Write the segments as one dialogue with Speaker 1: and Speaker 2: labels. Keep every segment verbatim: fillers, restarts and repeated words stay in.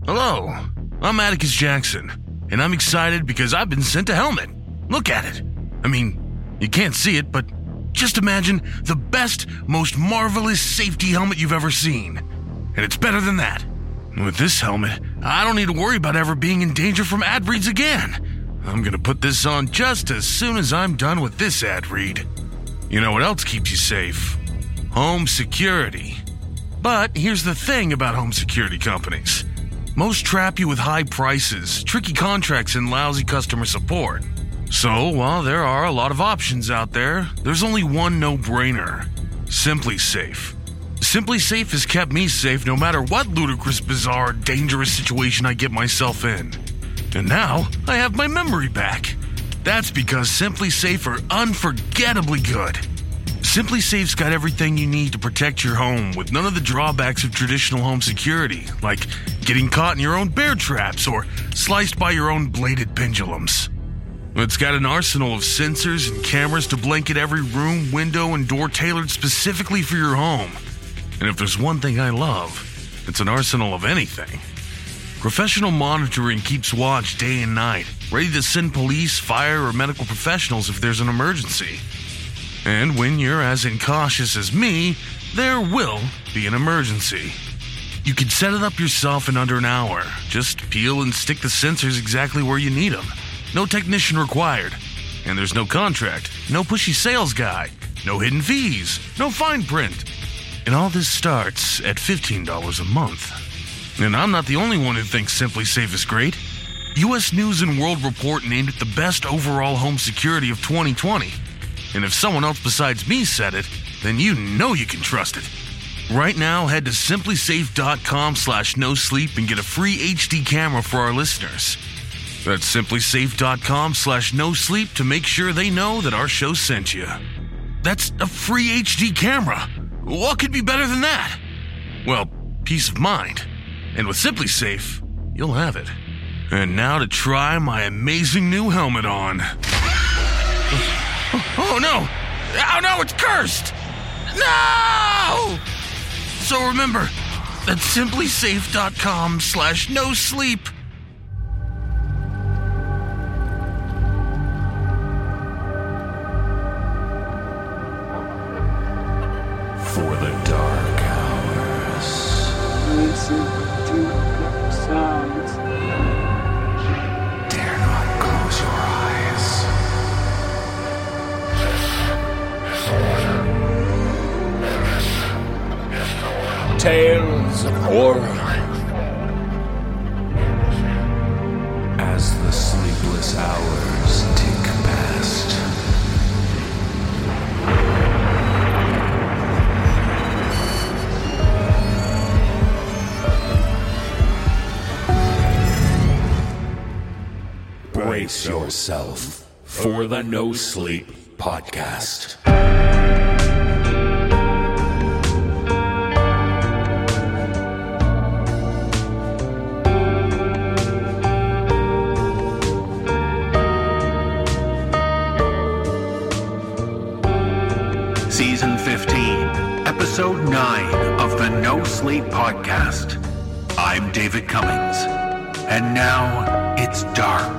Speaker 1: Hello, I'm Atticus Jackson, and I'm excited because I've been sent a helmet. Look at it. I mean, you can't see it, but just imagine the best, most marvelous safety helmet you've ever seen. And it's better than that. With this helmet, I don't need to worry about ever being in danger from ad reads again. I'm gonna put this on just as soon as I'm done with this ad read. You know what else keeps you safe? Home security. But here's the thing about home security companies. Most trap you with high prices, tricky contracts, and lousy customer support. So, while there are a lot of options out there, there's only one no-brainer. SimpliSafe. SimpliSafe has kept me safe no matter what ludicrous, bizarre, dangerous situation I get myself in. And now, I have my memory back. That's because SimpliSafe are unforgettably good. SimpliSafe's got everything you need to protect your home with none of the drawbacks of traditional home security, like getting caught in your own bear traps or sliced by your own bladed pendulums. It's got an arsenal of sensors and cameras to blanket every room, window, and door tailored specifically for your home. And if there's one thing I love, it's an arsenal of anything. Professional monitoring keeps watch day and night, ready to send police, fire, or medical professionals if there's an emergency. And when you're as incautious as me, there will be an emergency. You can set it up yourself in under an hour. Just peel and stick the sensors exactly where you need them. No technician required. And there's no contract, no pushy sales guy, no hidden fees, no fine print. And all this starts at fifteen dollars a month. And I'm not the only one who thinks SimpliSafe is great. U S News and World Report named it the best overall home security of twenty twenty. And if someone else besides me said it, then you know you can trust it. Right now, head to SimpliSafe.com slash no sleep and get a free H D camera for our listeners. That's SimpliSafe.com slash no sleep to make sure they know that our show sent you. That's a free H D camera. What could be better than that? Well, peace of mind. And with SimpliSafe, you'll have it. And now to try my amazing new helmet on. Oh no! Oh no, it's cursed! No! So remember, that's SimpliSafe.com slash no sleep.
Speaker 2: For the dark hours.
Speaker 3: Listen to the sounds.
Speaker 2: Dare not close your eyes.
Speaker 4: Tales of horror.
Speaker 2: As the sleepless hours tick past. Brace yourself for the No Sleep Podcast.
Speaker 5: Season fifteen, Episode nine of the No Sleep Podcast. I'm David Cummings, and now it's dark.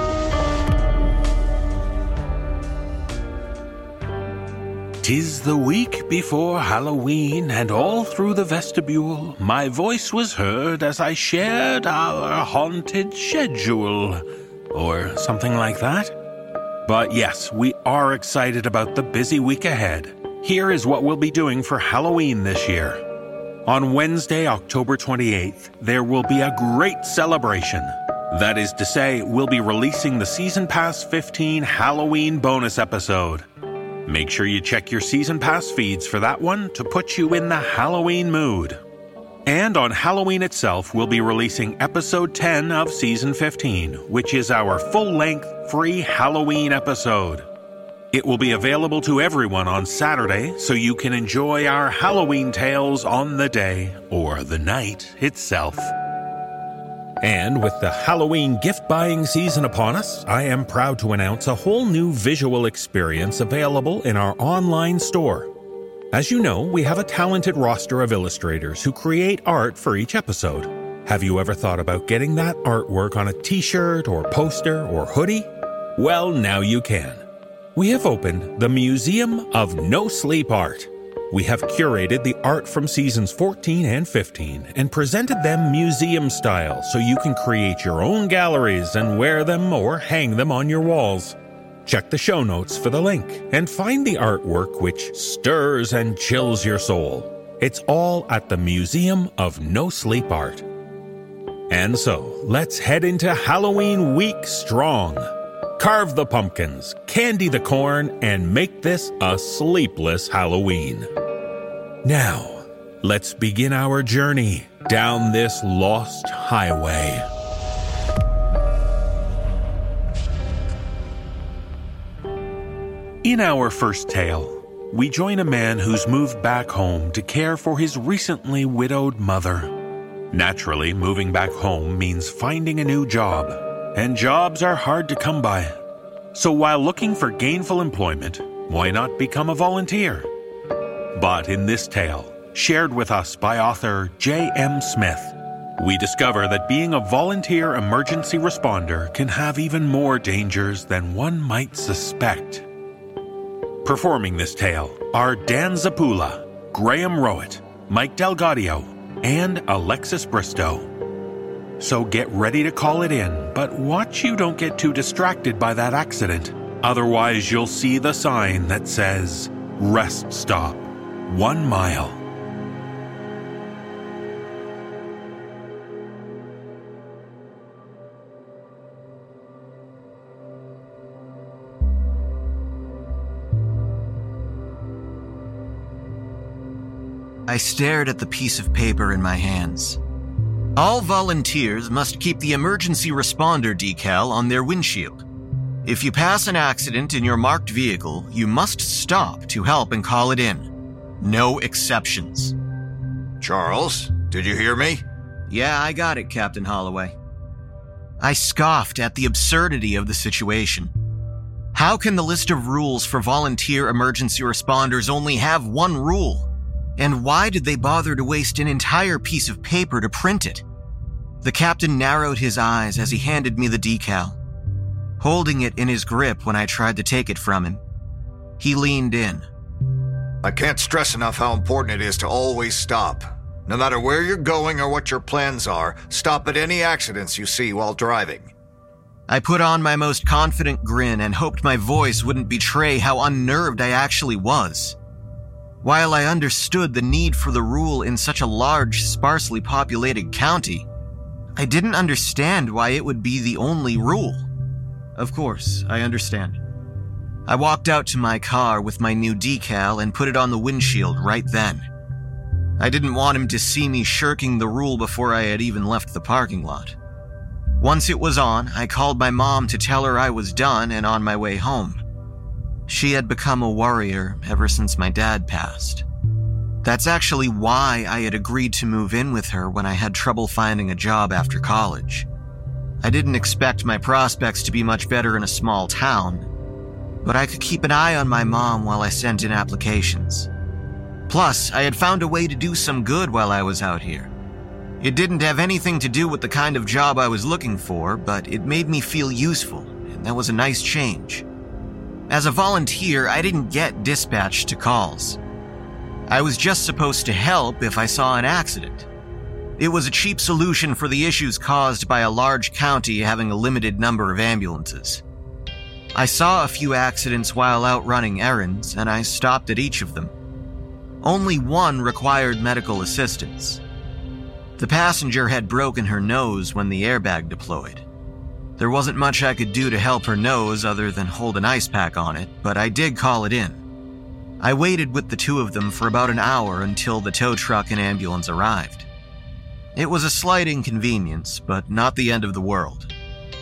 Speaker 4: Tis the week before Halloween, and all through the vestibule my voice was heard as I shared our haunted schedule, or something like that. But yes, we are excited about the busy week ahead. Here is what we'll be doing for Halloween this year. On Wednesday, October twenty-eighth, there will be a great celebration. That is to say, we'll be releasing the Season Pass fifteen Halloween bonus episode. Make sure you check your Season Pass feeds for that one to put you in the Halloween mood. And on Halloween itself, we'll be releasing Episode ten of Season fifteen, which is our full-length, free Halloween episode. It will be available to everyone on Saturday, so you can enjoy our Halloween tales on the day or the night itself. And with the Halloween gift-buying season upon us, I am proud to announce a whole new visual experience available in our online store. As you know, we have a talented roster of illustrators who create art for each episode. Have you ever thought about getting that artwork on a t-shirt or poster or hoodie? Well, now you can. We have opened the Museum of No Sleep Art. We have curated the art from seasons fourteen and fifteen and presented them museum style so you can create your own galleries and wear them or hang them on your walls. Check the show notes for the link and find the artwork which stirs and chills your soul. It's all at the Museum of No Sleep Art. And so, let's head into Halloween week strong. Carve the pumpkins, candy the corn, and make this a sleepless Halloween. Now, let's begin our journey down this lost highway. In our first tale, we join a man who's moved back home to care for his recently widowed mother. Naturally, moving back home means finding a new job, and jobs are hard to come by. So while looking for gainful employment, why not become a volunteer? But in this tale, shared with us by author J M Smith, we discover that being a volunteer emergency responder can have even more dangers than one might suspect. Performing this tale are Dan Zapula, Graham Rowett, Mike Delgadio, and Alexis Bristow. So get ready to call it in, but watch you don't get too distracted by that accident. Otherwise, you'll see the sign that says, Rest Stop, one mile.
Speaker 6: I stared at the piece of paper in my hands. All volunteers must keep the emergency responder decal on their windshield. If you pass an accident in your marked vehicle, you must stop to help and call it in. No exceptions.
Speaker 7: Charles, did you hear me?
Speaker 6: Yeah, I got it, Captain Holloway. I scoffed at the absurdity of the situation. How can the list of rules for volunteer emergency responders only have one rule? And why did they bother to waste an entire piece of paper to print it? The captain narrowed his eyes as he handed me the decal, holding it in his grip when I tried to take it from him. He leaned in.
Speaker 7: I can't stress enough how important it is to always stop. No matter where you're going or what your plans are, stop at any accidents you see while driving.
Speaker 6: I put on my most confident grin and hoped my voice wouldn't betray how unnerved I actually was. While I understood the need for the rule in such a large, sparsely populated county, I didn't understand why it would be the only rule. Of course, I understand. I walked out to my car with my new decal and put it on the windshield right then. I didn't want him to see me shirking the rule before I had even left the parking lot. Once it was on, I called my mom to tell her I was done and on my way home. She had become a worrier ever since my dad passed. That's actually why I had agreed to move in with her when I had trouble finding a job after college. I didn't expect my prospects to be much better in a small town, but I could keep an eye on my mom while I sent in applications. Plus, I had found a way to do some good while I was out here. It didn't have anything to do with the kind of job I was looking for, but it made me feel useful, and that was a nice change. As a volunteer, I didn't get dispatched to calls. I was just supposed to help if I saw an accident. It was a cheap solution for the issues caused by a large county having a limited number of ambulances. I saw a few accidents while out running errands, and I stopped at each of them. Only one required medical assistance. The passenger had broken her nose when the airbag deployed. There wasn't much I could do to help her nose other than hold an ice pack on it, but I did call it in. I waited with the two of them for about an hour until the tow truck and ambulance arrived. It was a slight inconvenience, but not the end of the world.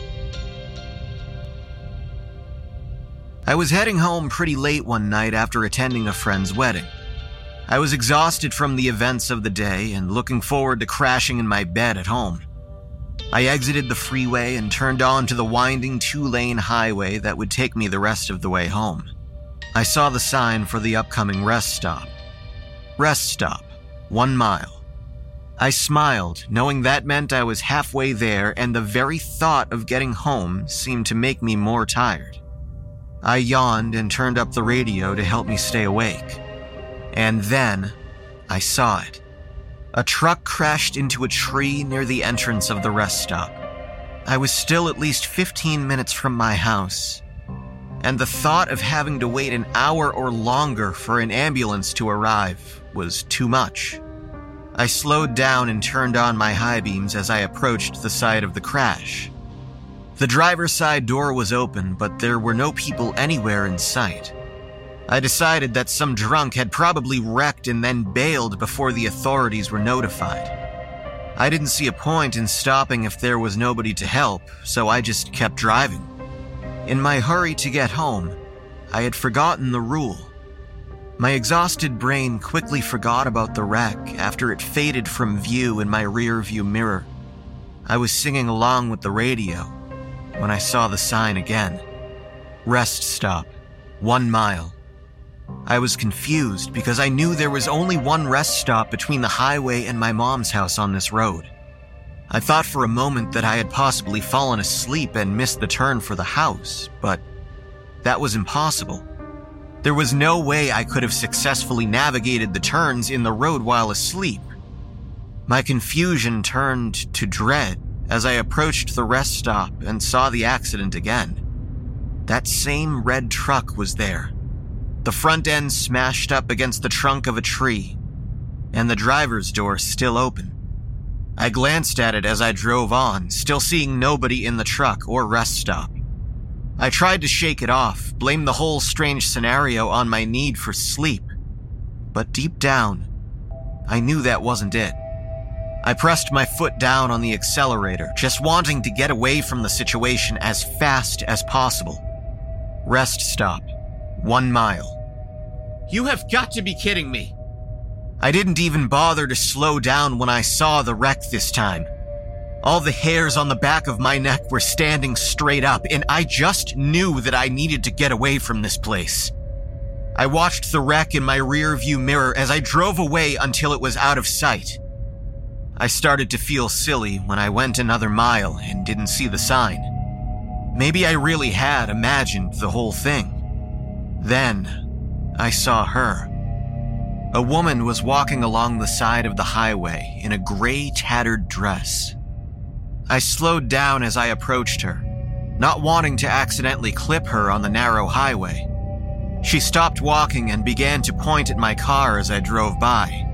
Speaker 6: I was heading home pretty late one night after attending a friend's wedding. I was exhausted from the events of the day and looking forward to crashing in my bed at home. I exited the freeway and turned on to the winding two-lane highway that would take me the rest of the way home. I saw the sign for the upcoming rest stop. Rest stop, one mile. I smiled, knowing that meant I was halfway there, and the very thought of getting home seemed to make me more tired. I yawned and turned up the radio to help me stay awake. And then, I saw it. A truck crashed into a tree near the entrance of the rest stop. I was still at least fifteen minutes from my house, and the thought of having to wait an hour or longer for an ambulance to arrive was too much. I slowed down and turned on my high beams as I approached the site of the crash. The driver's side door was open, but there were no people anywhere in sight. I decided that some drunk had probably wrecked and then bailed before the authorities were notified. I didn't see a point in stopping if there was nobody to help, so I just kept driving. In my hurry to get home, I had forgotten the rule. My exhausted brain quickly forgot about the wreck after it faded from view in my rearview mirror. I was singing along with the radio when I saw the sign again. Rest stop, one mile. I was confused because I knew there was only one rest stop between the highway and my mom's house on this road. I thought for a moment that I had possibly fallen asleep and missed the turn for the house, but that was impossible. There was no way I could have successfully navigated the turns in the road while asleep. My confusion turned to dread as I approached the rest stop and saw the accident again. That same red truck was there. The front end smashed up against the trunk of a tree, and the driver's door still open. I glanced at it as I drove on, still seeing nobody in the truck or rest stop. I tried to shake it off, blame the whole strange scenario on my need for sleep. But deep down, I knew that wasn't it. I pressed my foot down on the accelerator, just wanting to get away from the situation as fast as possible. Rest stop, one mile. You have got to be kidding me. I didn't even bother to slow down when I saw the wreck this time. All the hairs on the back of my neck were standing straight up, and I just knew that I needed to get away from this place. I watched the wreck in my rearview mirror as I drove away until it was out of sight. I started to feel silly when I went another mile and didn't see the sign. Maybe I really had imagined the whole thing. Then, I saw her. A woman was walking along the side of the highway in a gray, tattered dress. I slowed down as I approached her, not wanting to accidentally clip her on the narrow highway. She stopped walking and began to point at my car as I drove by.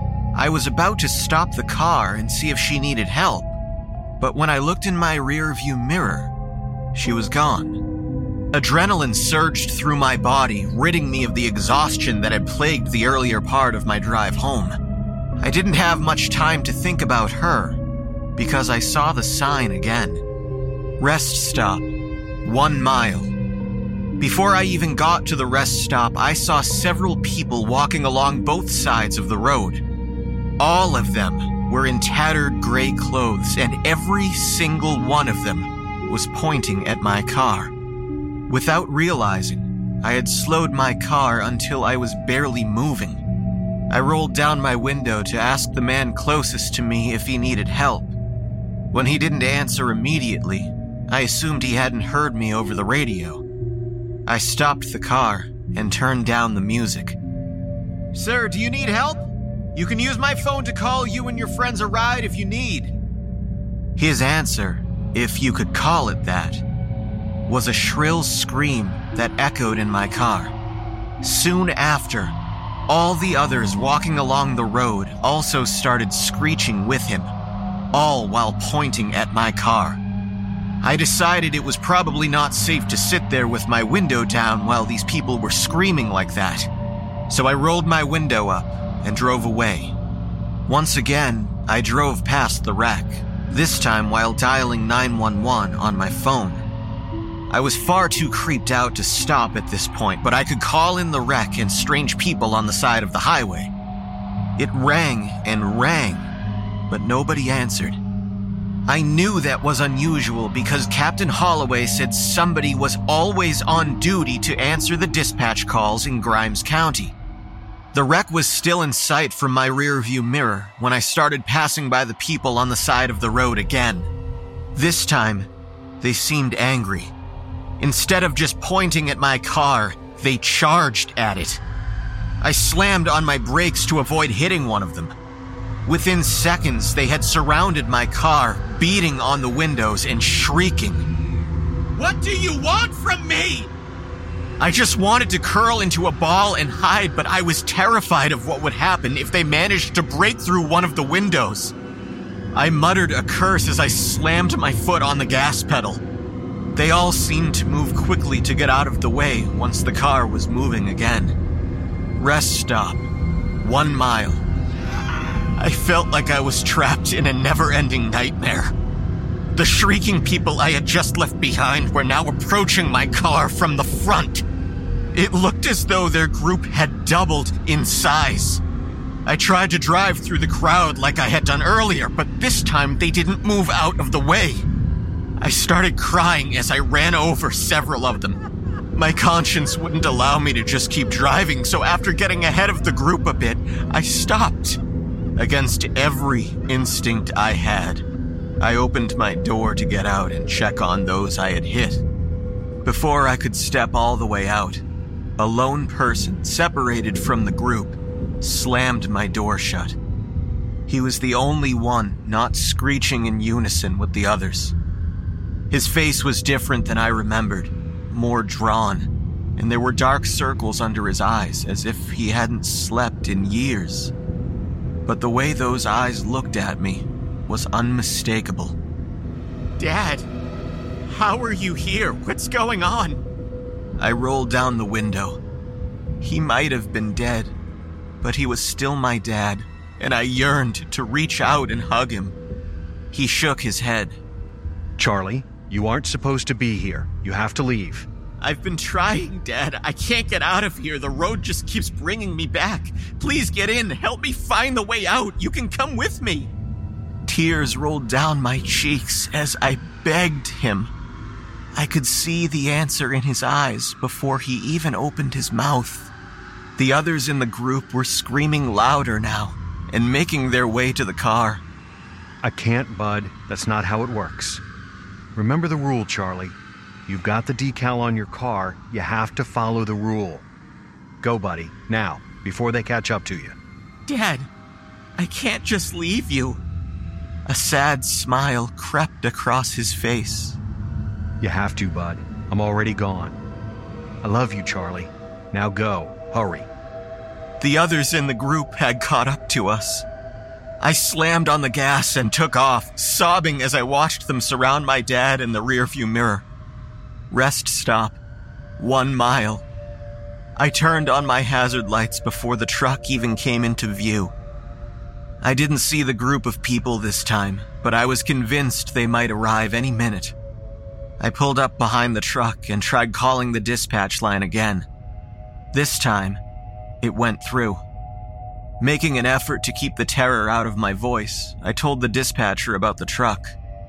Speaker 6: I was about to stop the car and see if she needed help, but when I looked in my rearview mirror, she was gone. Adrenaline surged through my body, ridding me of the exhaustion that had plagued the earlier part of my drive home. I didn't have much time to think about her, because I saw the sign again. Rest stop, one mile. Before I even got to the rest stop, I saw several people walking along both sides of the road. All of them were in tattered gray clothes, and every single one of them was pointing at my car. Without realizing, I had slowed my car until I was barely moving. I rolled down my window to ask the man closest to me if he needed help. When he didn't answer immediately, I assumed he hadn't heard me over the radio. I stopped the car and turned down the music. Sir, do you need help? You can use my phone to call you and your friends a ride if you need. His answer, if you could call it that, was a shrill scream that echoed in my car. Soon after, all the others walking along the road also started screeching with him, all while pointing at my car. I decided it was probably not safe to sit there with my window down while these people were screaming like that, so I rolled my window up and drove away. Once again, I drove past the wreck, this time while dialing nine one one on my phone. I was far too creeped out to stop at this point, but I could call in the wreck and strange people on the side of the highway. It rang and rang, but nobody answered. I knew that was unusual because Captain Holloway said somebody was always on duty to answer the dispatch calls in Grimes County. The wreck was still in sight from my rearview mirror when I started passing by the people on the side of the road again. This time, they seemed angry. Instead of just pointing at my car, they charged at it. I slammed on my brakes to avoid hitting one of them. Within seconds, they had surrounded my car, beating on the windows and shrieking. "What do you want from me?" I just wanted to curl into a ball and hide, but I was terrified of what would happen if they managed to break through one of the windows. I muttered a curse as I slammed my foot on the gas pedal. They all seemed to move quickly to get out of the way once the car was moving again. Rest stop. One mile. I felt like I was trapped in a never-ending nightmare. The shrieking people I had just left behind were now approaching my car from the front. It looked as though their group had doubled in size. I tried to drive through the crowd like I had done earlier, but this time they didn't move out of the way. I started crying as I ran over several of them. My conscience wouldn't allow me to just keep driving, so after getting ahead of the group a bit, I stopped. Against every instinct I had, I opened my door to get out and check on those I had hit. Before I could step all the way out, a lone person separated from the group slammed my door shut. He was the only one not screeching in unison with the others. His face was different than I remembered, more drawn, and there were dark circles under his eyes as if he hadn't slept in years. But the way those eyes looked at me was unmistakable. "Dad, how are you here? What's going on?" I rolled down the window. He might have been dead, but he was still my dad, and I yearned to reach out and hug him. He shook his head.
Speaker 8: "Charlie, you aren't supposed to be here. You have to leave."
Speaker 6: "I've been trying, Dad. I can't get out of here. The road just keeps bringing me back. Please get in. Help me find the way out. You can come with me." Tears rolled down my cheeks as I begged him. I could see the answer in his eyes before he even opened his mouth. The others in the group were screaming louder now and making their way to the car.
Speaker 8: "I can't, bud. That's not how it works. Remember the rule, Charlie. You've got the decal on your car. You have to follow the rule. Go, buddy, now, before they catch up to you."
Speaker 6: "Dad, I can't just leave you." A sad smile crept across his face.
Speaker 8: "You have to, bud. I'm already gone. I love you, Charlie. Now go. Hurry."
Speaker 6: The others in the group had caught up to us. I slammed on the gas and took off, sobbing as I watched them surround my dad in the rearview mirror. Rest stop. One mile. I turned on my hazard lights before the truck even came into view. I didn't see the group of people this time, but I was convinced they might arrive any minute. I pulled up behind the truck and tried calling the dispatch line again. This time, it went through. Making an effort to keep the terror out of my voice, I told the dispatcher about the truck.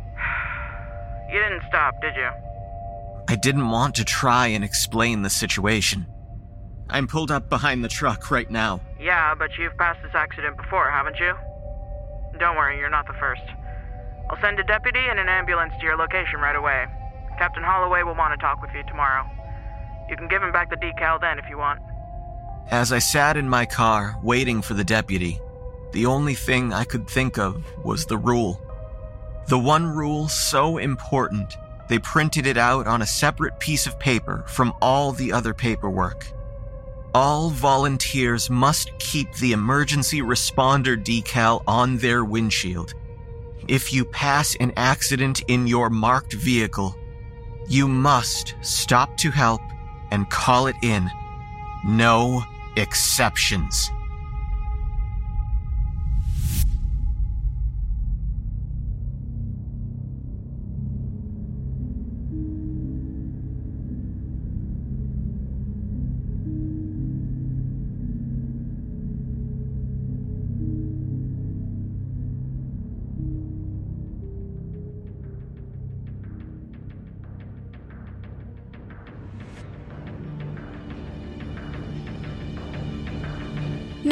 Speaker 9: "You didn't stop, did you?"
Speaker 6: I didn't want to try and explain the situation. "I'm pulled up behind the truck right now."
Speaker 9: "Yeah, but you've passed this accident before, haven't you? Don't worry, you're not the first. I'll send a deputy and an ambulance to your location right away. Captain Holloway will want to talk with you tomorrow. You can give him back the decal then if you want."
Speaker 6: As I sat in my car, waiting for the deputy, the only thing I could think of was the rule. The one rule so important, they printed it out on a separate piece of paper from all the other paperwork. All volunteers must keep the emergency responder decal on their windshield. If you pass an accident in your marked vehicle, you must stop to help and call it in. No exceptions.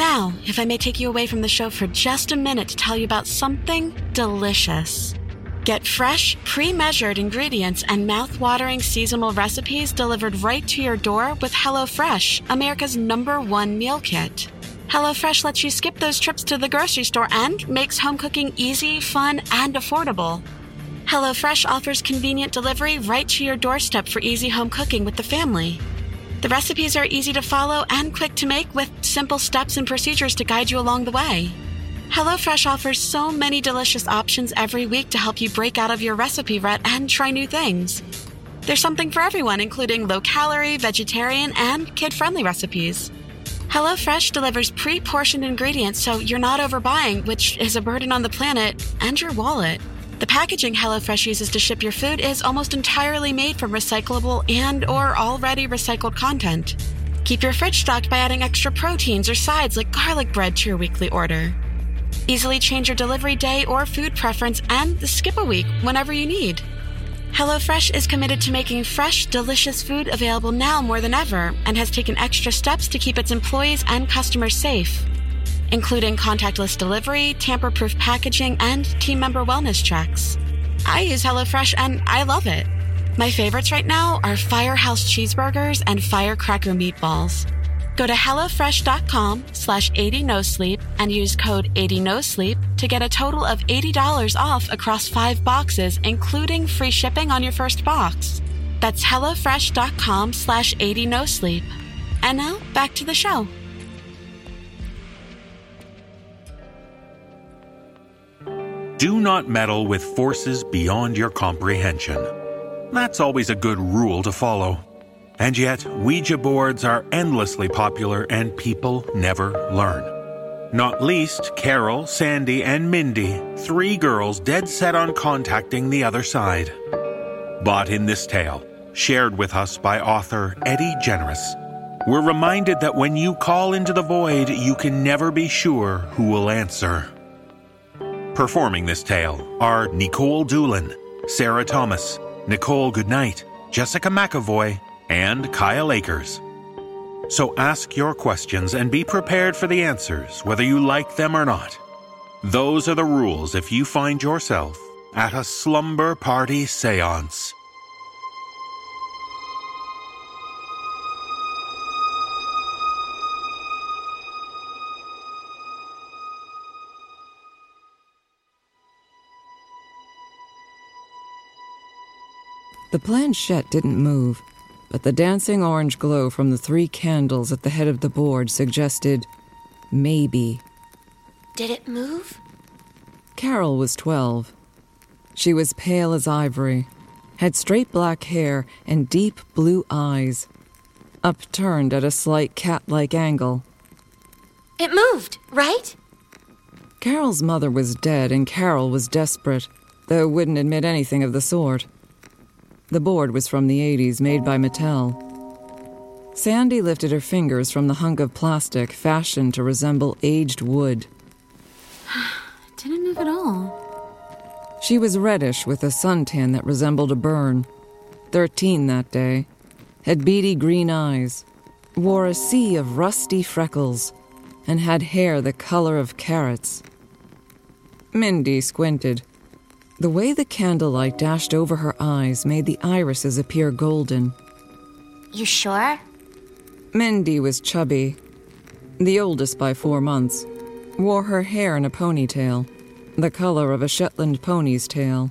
Speaker 10: Now, if I may take you away from the show for just a minute to tell you about something delicious. Get fresh, pre-measured ingredients and mouth-watering seasonal recipes delivered right to your door with HelloFresh, America's number one meal kit. HelloFresh lets you skip those trips to the grocery store and makes home cooking easy, fun, and affordable. HelloFresh offers convenient delivery right to your doorstep for easy home cooking with the family. The recipes are easy to follow and quick to make with simple steps and procedures to guide you along the way. HelloFresh offers so many delicious options every week to help you break out of your recipe rut and try new things. There's something for everyone, including low-calorie, vegetarian, and kid-friendly recipes. HelloFresh delivers pre-portioned ingredients so you're not overbuying, which is a burden on the planet and your wallet. The packaging HelloFresh uses to ship your food is almost entirely made from recyclable and or already recycled content. Keep your fridge stocked by adding extra proteins or sides like garlic bread to your weekly order. Easily change your delivery day or food preference and skip a week whenever you need. HelloFresh is committed to making fresh, delicious food available now more than ever and has taken extra steps to keep its employees and customers safe, including contactless delivery, tamper-proof packaging, and team member wellness checks. I use HelloFresh and I love it. My favorites right now are Firehouse cheeseburgers and firecracker meatballs. Go to HelloFresh.com slash 80NoSleep and use code 80NoSleep to get a total of eighty dollars off across five boxes, including free shipping on your first box. That's HelloFresh.com slash 80NoSleep. And now, back to the show.
Speaker 4: Do not meddle with forces beyond your comprehension. That's always a good rule to follow. And yet, Ouija boards are endlessly popular and people never learn. Not least Carol, Sandy, and Mindy, three girls dead set on contacting the other side. But in this tale, shared with us by author Eddie Generous, we're reminded that when you call into the void, you can never be sure who will answer. Performing this tale are Nicole Doolin, Sarah Thomas, Nicole Goodnight, Jessica McAvoy, and Kyle Akers. So ask your questions and be prepared for the answers, whether you like them or not. Those are the rules if you find yourself at a slumber party seance.
Speaker 11: The planchette didn't move, but the dancing orange glow from the three candles at the head of the board suggested maybe.
Speaker 12: Did it move?
Speaker 11: Carol was twelve. She was pale as ivory, had straight black hair and deep blue eyes, upturned at a slight cat-like angle.
Speaker 12: It moved, right?
Speaker 11: Carol's mother was dead and Carol was desperate, though wouldn't admit anything of the sort. The board was from the eighties, made by Mattel. Sandy lifted her fingers from the hunk of plastic fashioned to resemble aged wood.
Speaker 12: It didn't move at all.
Speaker 11: She was reddish with a suntan that resembled a burn. Thirteen that day. Had beady green eyes. Wore a sea of rusty freckles. And had hair the color of carrots. Mindy squinted. The way the candlelight dashed over her eyes made the irises appear golden.
Speaker 12: You sure?
Speaker 11: Mindy was chubby, the oldest by four months, wore her hair in a ponytail, the color of a Shetland pony's tail.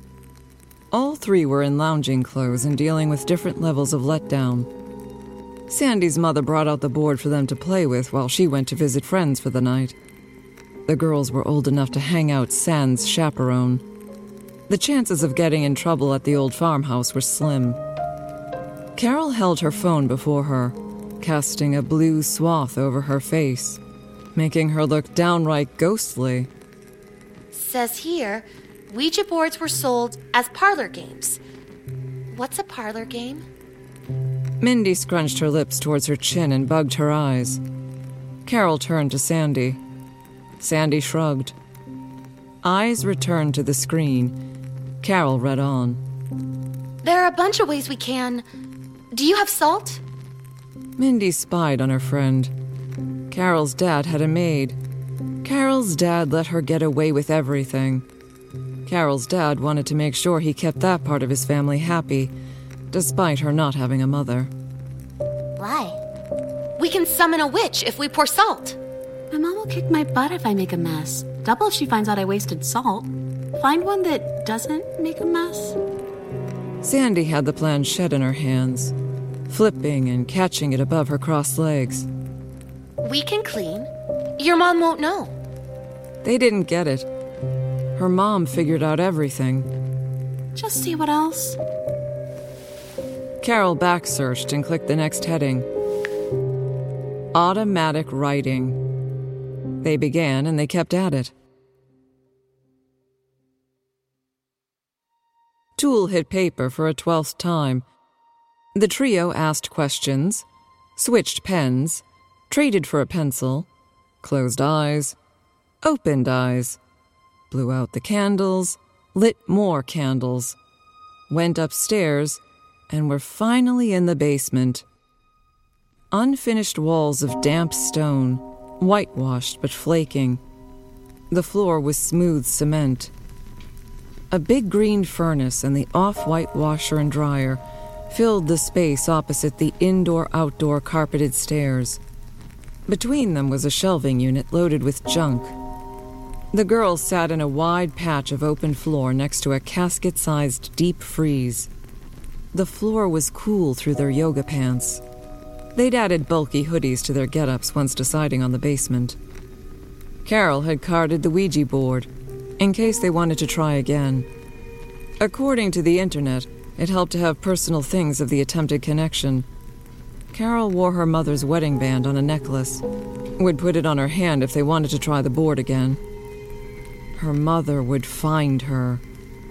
Speaker 11: All three were in lounging clothes and dealing with different levels of letdown. Sandy's mother brought out the board for them to play with while she went to visit friends for the night. The girls were old enough to hang out sans chaperone. The chances of getting in trouble at the old farmhouse were slim. Carol held her phone before her, casting a blue swath over her face, making her look downright ghostly.
Speaker 12: Says here, Ouija boards were sold as parlor games. What's a parlor game?
Speaker 11: Mindy scrunched her lips towards her chin and bugged her eyes. Carol turned to Sandy. Sandy shrugged. Eyes returned to the screen. Carol read on.
Speaker 12: There are a bunch of ways we can. Do you have salt?
Speaker 11: Mindy spied on her friend. Carol's dad had a maid. Carol's dad let her get away with everything. Carol's dad wanted to make sure he kept that part of his family happy, despite her not having a mother.
Speaker 12: Why? We can summon a witch if we pour salt.
Speaker 10: My mom will kick my butt if I make a mess. Double if she finds out I wasted salt. Find one that doesn't make a mess.
Speaker 11: Sandy had the planchette in her hands, flipping and catching it above her crossed legs.
Speaker 12: We can clean. Your mom won't know.
Speaker 11: They didn't get it. Her mom figured out everything.
Speaker 10: Just see what else.
Speaker 11: Carol back-searched and clicked the next heading. Automatic writing. They began and they kept at it. Tool hit paper for a twelfth time. The trio asked questions, switched pens, traded for a pencil, closed eyes, opened eyes, blew out the candles, lit more candles, went upstairs, and were finally in the basement. Unfinished walls of damp stone, whitewashed but flaking. The floor was smooth cement. A big green furnace and the off-white washer and dryer filled the space opposite the indoor-outdoor carpeted stairs. Between them was a shelving unit loaded with junk. The girls sat in a wide patch of open floor next to a casket-sized deep freeze. The floor was cool through their yoga pants. They'd added bulky hoodies to their get-ups once deciding on the basement. Carol had carded the Ouija board, in case they wanted to try again. According to the internet, it helped to have personal things of the attempted connection. Carol wore her mother's wedding band on a necklace, would put it on her hand if they wanted to try the board again. Her mother would find her.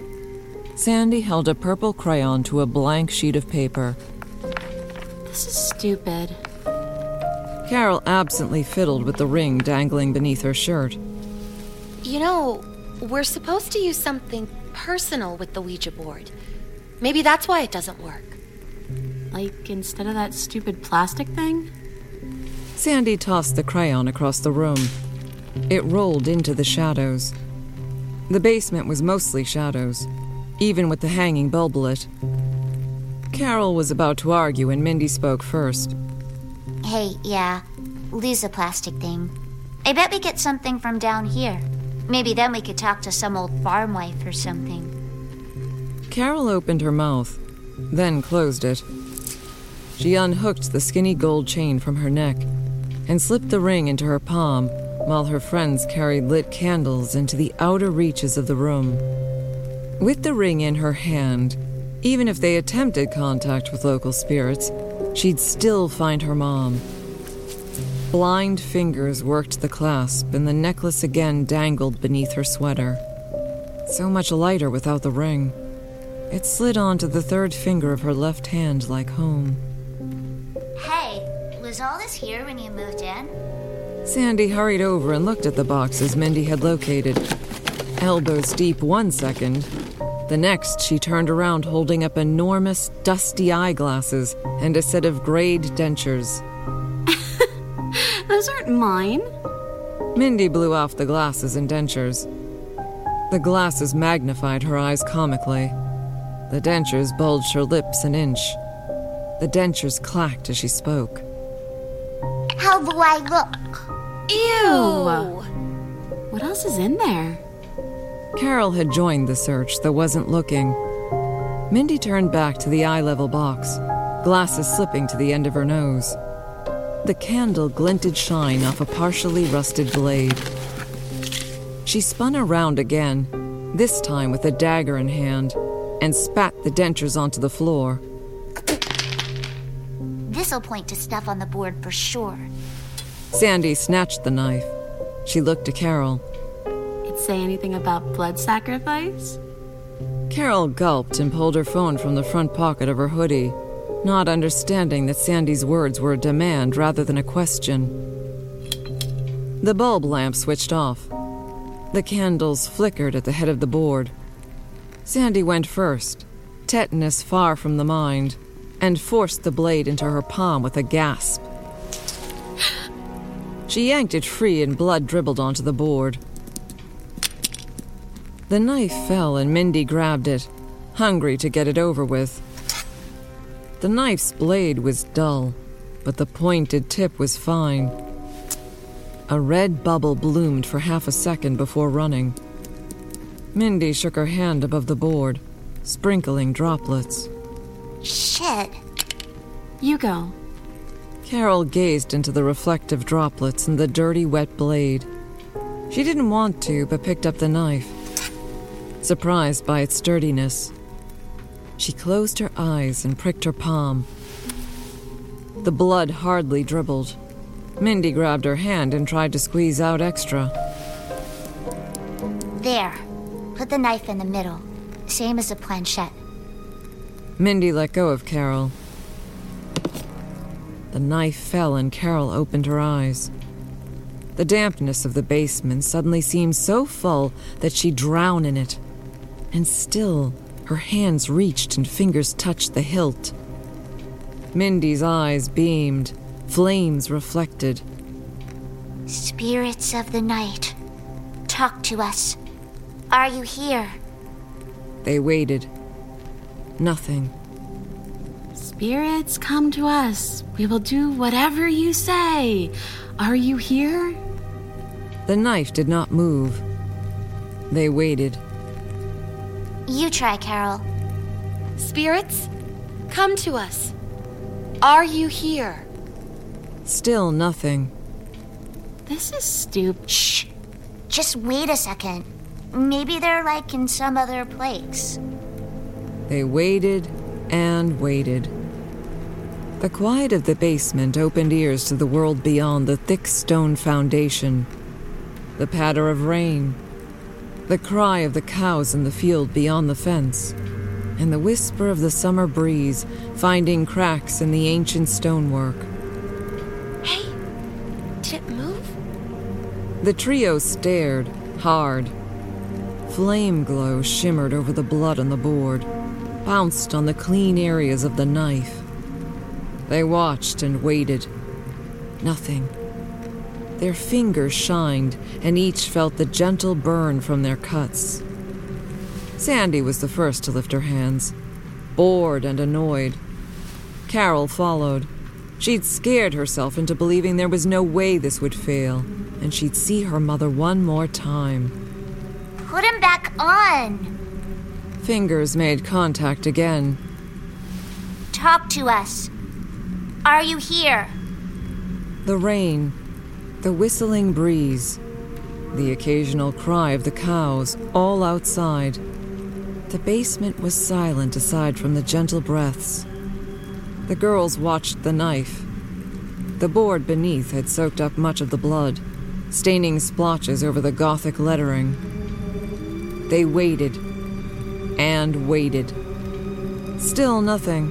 Speaker 11: Sandy held a purple crayon to a blank sheet of paper.
Speaker 10: This is stupid.
Speaker 11: Carol absently fiddled with the ring dangling beneath her shirt.
Speaker 12: You know, we're supposed to use something personal with the Ouija board. Maybe that's why it doesn't work.
Speaker 10: Like, instead of that stupid plastic thing?
Speaker 11: Sandy tossed the crayon across the room. It rolled into the shadows. The basement was mostly shadows, even with the hanging bulb lit. Carol was about to argue when Mindy spoke first.
Speaker 13: Hey, yeah, lose the plastic thing. I bet we get something from down here. Maybe then we could talk to some old farm wife or something.
Speaker 11: Carol opened her mouth, then closed it. She unhooked the skinny gold chain from her neck and slipped the ring into her palm while her friends carried lit candles into the outer reaches of the room. With the ring in her hand, even if they attempted contact with local spirits, she'd still find her mom. Blind fingers worked the clasp, and the necklace again dangled beneath her sweater. So much lighter without the ring. It slid onto the third finger of her left hand like home.
Speaker 13: Hey, was all this here when you moved in?
Speaker 11: Sandy hurried over and looked at the boxes Mindy had located. Elbows deep one second. The next, she turned around holding up enormous, dusty eyeglasses and a set of grayed dentures.
Speaker 10: Those aren't mine.
Speaker 11: Mindy blew off the glasses and dentures. The glasses magnified her eyes comically. The dentures bulged her lips an inch. The dentures clacked as she spoke.
Speaker 13: How do I look?
Speaker 10: Ew! What else is in there?
Speaker 11: Carol had joined the search, though wasn't looking. Mindy turned back to the eye-level box, glasses slipping to the end of her nose. The candle glinted shine off a partially rusted blade. She spun around again, this time with a dagger in hand, and spat the dentures onto the floor.
Speaker 13: This'll point to stuff on the board for sure.
Speaker 11: Sandy snatched the knife. She looked to Carol.
Speaker 10: It say anything about blood sacrifice?
Speaker 11: Carol gulped and pulled her phone from the front pocket of her hoodie, not understanding that Sandy's words were a demand rather than a question. The bulb lamp switched off. The candles flickered at the head of the board. Sandy went first, tetanus far from the mind, and forced the blade into her palm with a gasp. She She yanked it free and blood dribbled onto the board. The knife fell and Mindy grabbed it, hungry to get it over with. The knife's blade was dull, but the pointed tip was fine. A red bubble bloomed for half a second before running. Mindy shook her hand above the board, sprinkling droplets.
Speaker 13: Shit.
Speaker 10: You go.
Speaker 11: Carol gazed into the reflective droplets and the dirty, wet blade. She didn't want to, but picked up the knife, surprised by its sturdiness. She closed her eyes and pricked her palm. The blood hardly dribbled. Mindy grabbed her hand and tried to squeeze out extra.
Speaker 13: There. Put the knife in the middle. Same as a planchette.
Speaker 11: Mindy let go of Carol. The knife fell and Carol opened her eyes. The dampness of the basement suddenly seemed so full that she'd drown in it. And still, her hands reached and fingers touched the hilt. Mindy's eyes beamed, flames reflected.
Speaker 13: Spirits of the night, talk to us. Are you here?
Speaker 11: They waited. Nothing.
Speaker 10: Spirits, come to us. We will do whatever you say. Are you here?
Speaker 11: The knife did not move. They waited.
Speaker 13: You try, Carol.
Speaker 12: Spirits, come to us. Are you here?
Speaker 11: Still nothing.
Speaker 10: This is stupid.
Speaker 13: Shh. Just wait a second. Maybe they're like in some other place.
Speaker 11: They waited and waited. The quiet of the basement opened ears to the world beyond the thick stone foundation. The patter of rain, the cry of the cows in the field beyond the fence, and the whisper of the summer breeze finding cracks in the ancient stonework.
Speaker 12: Hey, did it move?
Speaker 11: The trio stared, hard. Flame glow shimmered over the blood on the board, bounced on the clean areas of the knife. They watched and waited. Nothing. Their fingers shined, and each felt the gentle burn from their cuts. Sandy was the first to lift her hands, bored and annoyed. Carol followed. She'd scared herself into believing there was no way this would fail, and she'd see her mother one more time.
Speaker 13: Put him back on!
Speaker 11: Fingers made contact again.
Speaker 13: Talk to us. Are you here?
Speaker 11: The rain, the whistling breeze, the occasional cry of the cows, all outside. The basement was silent aside from the gentle breaths. The girls watched the knife. The board beneath had soaked up much of the blood, staining splotches over the Gothic lettering. They waited and waited. Still nothing.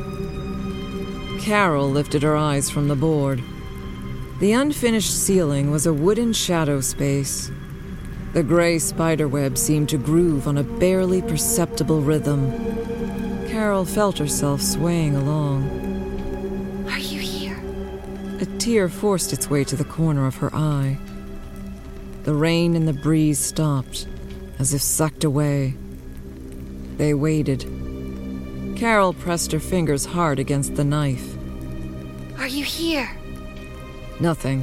Speaker 11: Carol lifted her eyes from the board. The unfinished ceiling was a wooden shadow space. The gray spiderweb seemed to groove on a barely perceptible rhythm. Carol felt herself swaying along.
Speaker 12: Are you here?
Speaker 11: A tear forced its way to the corner of her eye. The rain and the breeze stopped, as if sucked away. They waited. Carol pressed her fingers hard against the knife.
Speaker 12: Are you here?
Speaker 11: Nothing.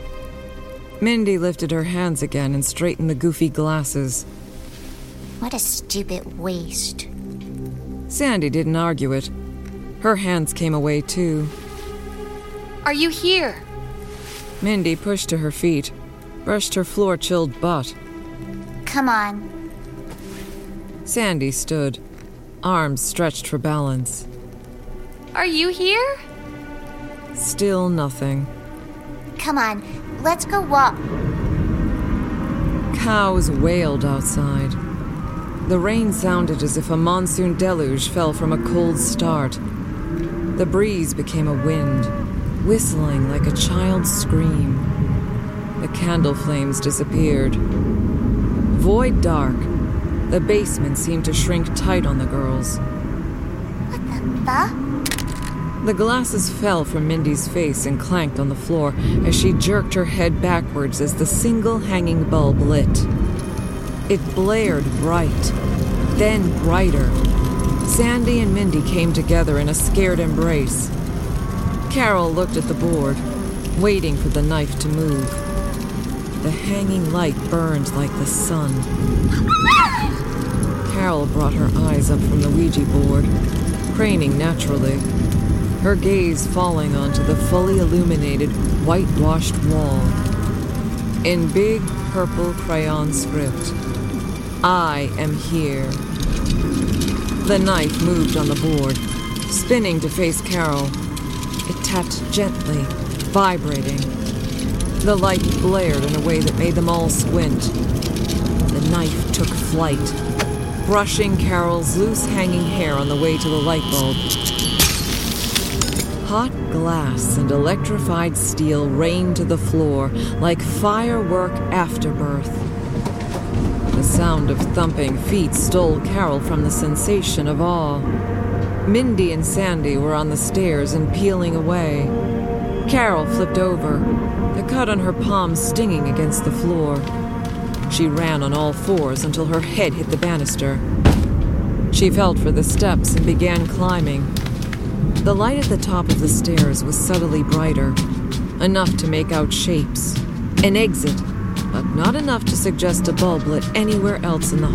Speaker 11: Mindy lifted her hands again and straightened the goofy glasses.
Speaker 13: What a stupid waste.
Speaker 11: Sandy didn't argue it. Her hands came away too.
Speaker 12: Are you here?
Speaker 11: Mindy pushed to her feet, brushed her floor-chilled butt.
Speaker 13: Come on.
Speaker 11: Sandy stood, arms stretched for balance.
Speaker 12: Are you here?
Speaker 11: Still nothing.
Speaker 13: Come on, let's go walk.
Speaker 11: Cows wailed outside. The rain sounded as if a monsoon deluge fell from a cold start. The breeze became a wind, whistling like a child's scream. The candle flames disappeared. Void dark, the basement seemed to shrink tight on the girls.
Speaker 13: What the fuck?
Speaker 11: The glasses fell from Mindy's face and clanked on the floor as she jerked her head backwards as the single hanging bulb lit. It blared bright, then brighter. Sandy and Mindy came together in a scared embrace. Carol looked at the board, waiting for the knife to move. The hanging light burned like the sun. Carol brought her eyes up from the Ouija board, craning naturally, her gaze falling onto the fully illuminated, whitewashed wall. In big purple crayon script, I am here. The knife moved on the board, spinning to face Carol. It tapped gently, vibrating. The light blared in a way that made them all squint. The knife took flight, brushing Carol's loose hanging hair on the way to the light bulb. Hot glass and electrified steel rained to the floor like firework afterbirth. The sound of thumping feet stole Carol from the sensation of awe. Mindy and Sandy were on the stairs and peeling away. Carol flipped over, the cut on her palm stinging against the floor. She ran on all fours until her head hit the banister. She felt for the steps and began climbing. The light at the top of the stairs was subtly brighter, enough to make out shapes. An exit, but not enough to suggest a bulb lit anywhere else in the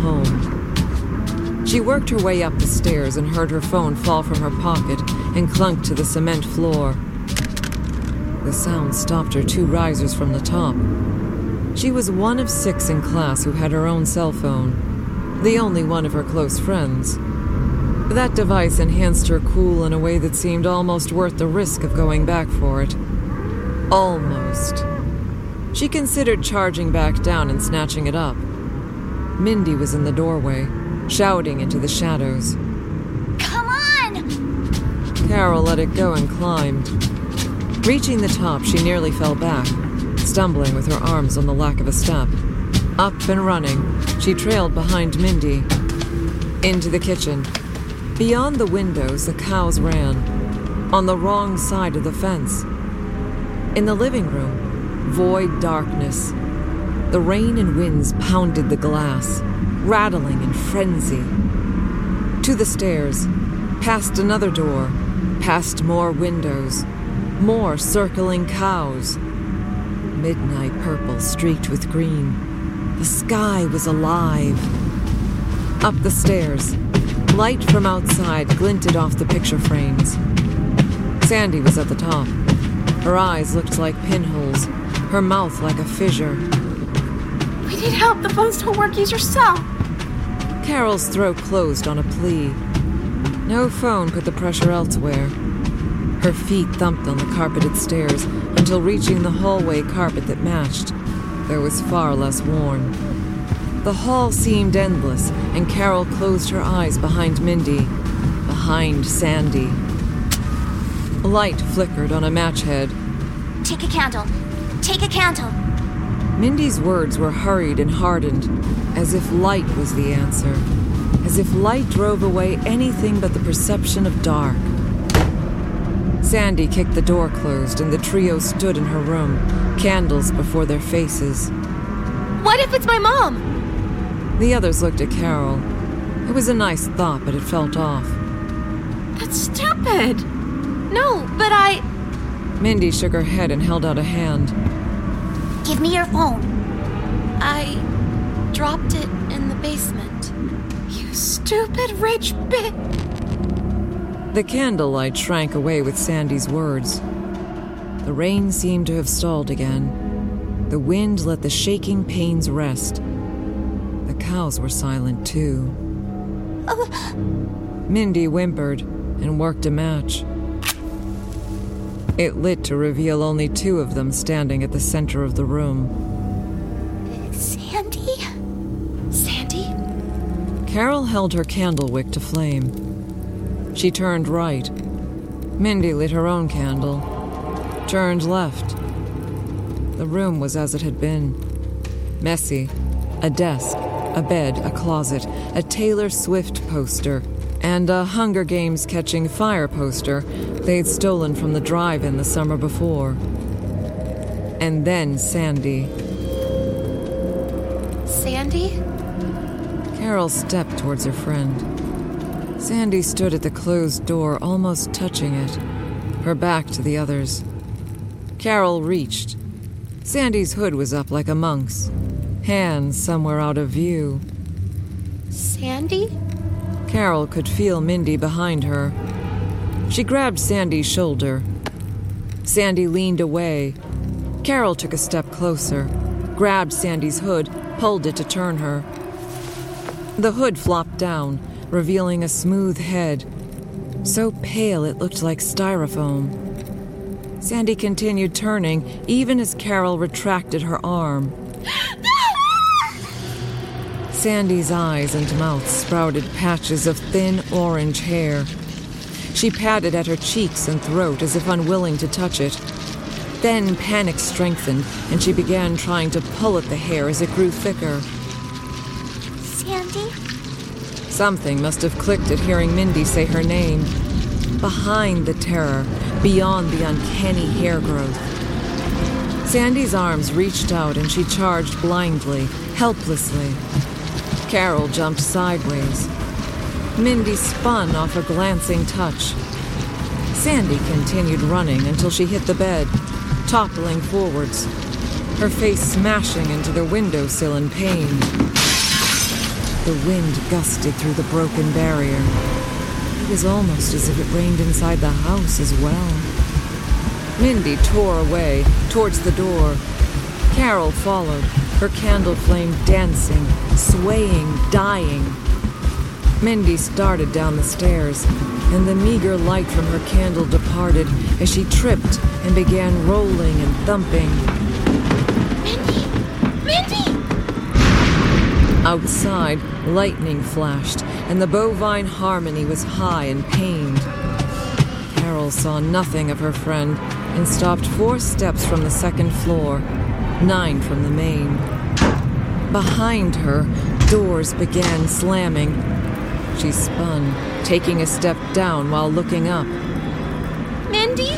Speaker 11: home. She worked her way up the stairs and heard her phone fall from her pocket and clunk to the cement floor. The sound stopped her two risers from the top. She was one of six in class who had her own cell phone, the only one of her close friends. That device enhanced her cool in a way that seemed almost worth the risk of going back for it. Almost. She considered charging back down and snatching it up. Mindy was in the doorway, shouting into the shadows.
Speaker 13: Come on!
Speaker 11: Carol let it go and climbed. Reaching the top, she nearly fell back, stumbling with her arms on the lack of a step. Up and running, she trailed behind Mindy. Into the kitchen. Beyond the windows, the cows ran, on the wrong side of the fence. In the living room, void darkness. The rain and winds pounded the glass, rattling in frenzy. To the stairs, past another door, past more windows, more circling cows. Midnight purple streaked with green. The sky was alive. Up the stairs, light from outside glinted off the picture frames. Sandy was at the top. Her eyes looked like pinholes, her mouth like a fissure.
Speaker 14: We need help. The phones don't work. Use your cell.
Speaker 11: Carol's throat closed on a plea. No phone put the pressure elsewhere. Her feet thumped on the carpeted stairs until reaching the hallway carpet that matched. There was far less worn. The hall seemed endless, and Carol closed her eyes behind Mindy, behind Sandy. Light flickered on a match head.
Speaker 13: Take a candle. Take a candle.
Speaker 11: Mindy's words were hurried and hardened, as if light was the answer, as if light drove away anything but the perception of dark. Sandy kicked the door closed, and the trio stood in her room, candles before their faces.
Speaker 14: What if it's my mom?
Speaker 11: The others looked at Carol. It was a nice thought, but it felt off.
Speaker 14: That's stupid. No, but I...
Speaker 11: Mindy shook her head and held out a hand.
Speaker 13: Give me your phone.
Speaker 14: I dropped it in the basement. You stupid rich bitch.
Speaker 11: The candlelight shrank away with Sandy's words. The rain seemed to have stalled again. The wind let the shaking panes rest. The cows were silent, too.
Speaker 13: Oh.
Speaker 11: Mindy whimpered and worked a match. It lit to reveal only two of them standing at the center of the room.
Speaker 13: Sandy?
Speaker 14: Sandy?
Speaker 11: Carol held her candle wick to flame. She turned right. Mindy lit her own candle. Turned left. The room was as it had been. Messy. A desk, a bed, a closet, a Taylor Swift poster, and a Hunger Games Catching Fire poster They'd stolen from the drive-in the summer before. And then Sandy.
Speaker 12: Sandy?
Speaker 11: Carol stepped towards her friend. Sandy stood at the closed door, almost touching it, her back to the others. Carol reached. Sandy's hood was up like a monk's, hands somewhere out of view.
Speaker 12: Sandy?
Speaker 11: Carol could feel Mindy behind her. She grabbed Sandy's shoulder. Sandy leaned away. Carol took a step closer, grabbed Sandy's hood, pulled it to turn her. The hood flopped down, revealing a smooth head, so pale it looked like styrofoam. Sandy continued turning, even as Carol retracted her arm. Sandy's eyes and mouth sprouted patches of thin orange hair. She patted at her cheeks and throat as if unwilling to touch it. Then panic strengthened, and she began trying to pull at the hair as it grew thicker.
Speaker 13: Sandy?
Speaker 11: Something must have clicked at hearing Mindy say her name. Behind the terror, beyond the uncanny hair growth. Sandy's arms reached out and she charged blindly, helplessly. Carol jumped sideways. Mindy spun off a glancing touch. Sandy continued running until she hit the bed, toppling forwards, her face smashing into the windowsill in pain. The wind gusted through the broken barrier. It was almost as if it rained inside the house as well. Mindy tore away, towards the door. Carol followed, her candle flame dancing, swaying, dying. Mindy started down the stairs, and the meager light from her candle departed as she tripped and began rolling and thumping.
Speaker 12: Mindy! Mindy!
Speaker 11: Outside, lightning flashed, and the bovine harmony was high and pained. Carol saw nothing of her friend and stopped four steps from the second floor, nine from the main. Behind her, doors began slamming. She spun, taking a step down while looking up.
Speaker 12: Mindy?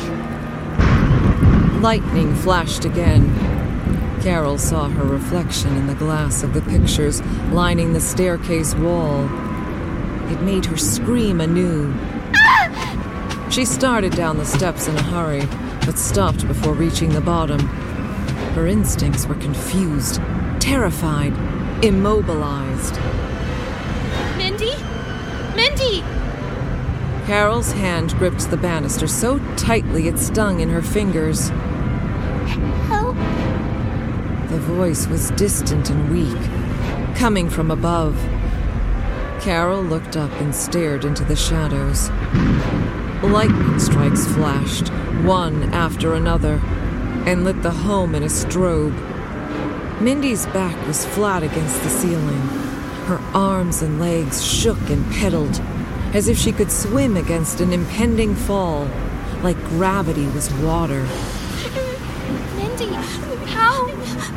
Speaker 11: Lightning flashed again. Carol saw her reflection in the glass of the pictures lining the staircase wall. It made her scream anew. Ah! She started down the steps in a hurry, but stopped before reaching the bottom. Her instincts were confused, terrified, immobilized.
Speaker 12: Mindy? Mindy!
Speaker 11: Carol's hand gripped the banister so tightly it stung in her fingers.
Speaker 13: Help!
Speaker 11: The voice was distant and weak, coming from above. Carol looked up and stared into the shadows. Lightning strikes flashed, one after another, and lit the home in a strobe. Mindy's back was flat against the ceiling. Her arms and legs shook and pedaled, as if she could swim against an impending fall, like gravity was water.
Speaker 12: Mindy, how?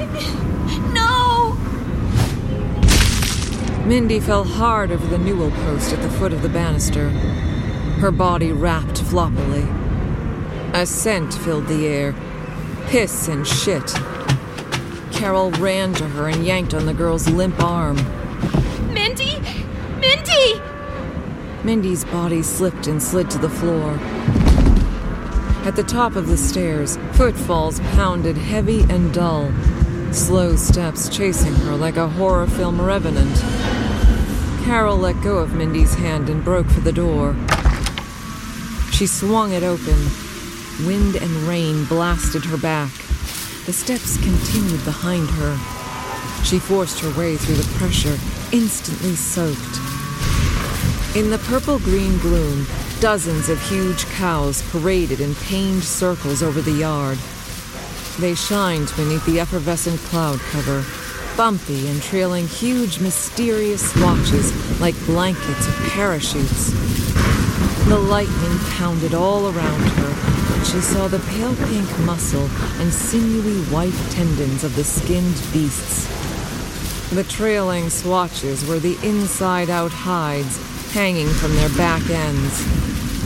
Speaker 12: No!
Speaker 11: Mindy fell hard over the newel post at the foot of the banister. Her body wrapped floppily. A scent filled the air, piss and shit. Carol ran to her and yanked on the girl's limp arm.
Speaker 12: Mindy! Mindy!
Speaker 11: Mindy's body slipped and slid to the floor. At the top of the stairs, footfalls pounded heavy and dull, slow steps chasing her like a horror film revenant. Carol let go of Mindy's hand and broke for the door. She swung it open. Wind and rain blasted her back. The steps continued behind her. She forced her way through the pressure, instantly soaked. In the purple-green gloom, dozens of huge cows paraded in pained circles over the yard. They shined beneath the effervescent cloud cover, bumpy and trailing huge, mysterious swatches like blankets or parachutes. The lightning pounded all around her, and she saw the pale pink muscle and sinewy white tendons of the skinned beasts. The trailing swatches were the inside-out hides hanging from their back ends.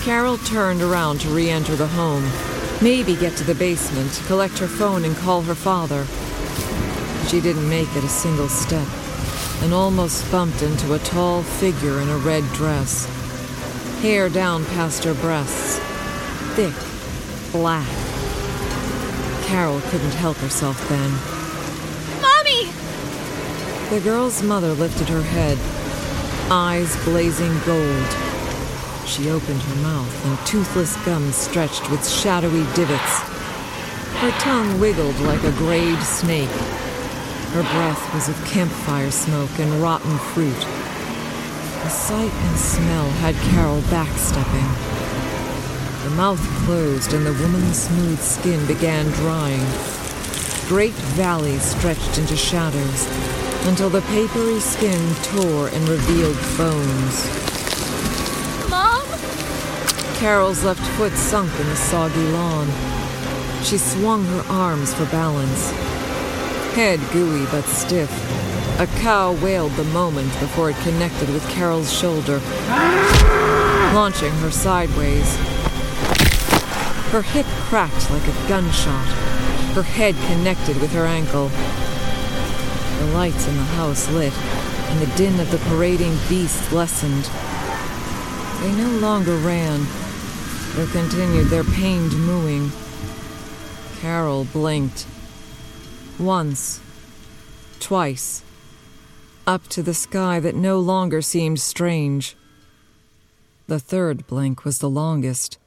Speaker 11: Carol turned around to re-enter the home, maybe get to the basement, collect her phone and call her father. She didn't make it a single step, and almost bumped into a tall figure in a red dress. Hair down past her breasts. Thick. Black. Carol couldn't help herself then.
Speaker 14: Mommy!
Speaker 11: The girl's mother lifted her head, eyes blazing gold. She opened her mouth, and toothless gums stretched with shadowy divots. Her tongue wiggled like a grayed snake. Her breath was of campfire smoke and rotten fruit. The sight and smell had Carol backstepping. The mouth closed and the woman's smooth skin began drying. Great valleys stretched into shadows until the papery skin tore and revealed bones.
Speaker 14: Mom?
Speaker 11: Carol's left foot sunk in the soggy lawn. She swung her arms for balance. Head gooey but stiff, a cow wailed the moment before it connected with Carol's shoulder, launching her sideways. Her hip cracked like a gunshot. Her head connected with her ankle. The lights in the house lit, and the din of the parading beasts lessened. They no longer ran, but continued their pained mooing. Carol blinked. Once. Twice. Up to the sky that no longer seemed strange. The third blink was the longest.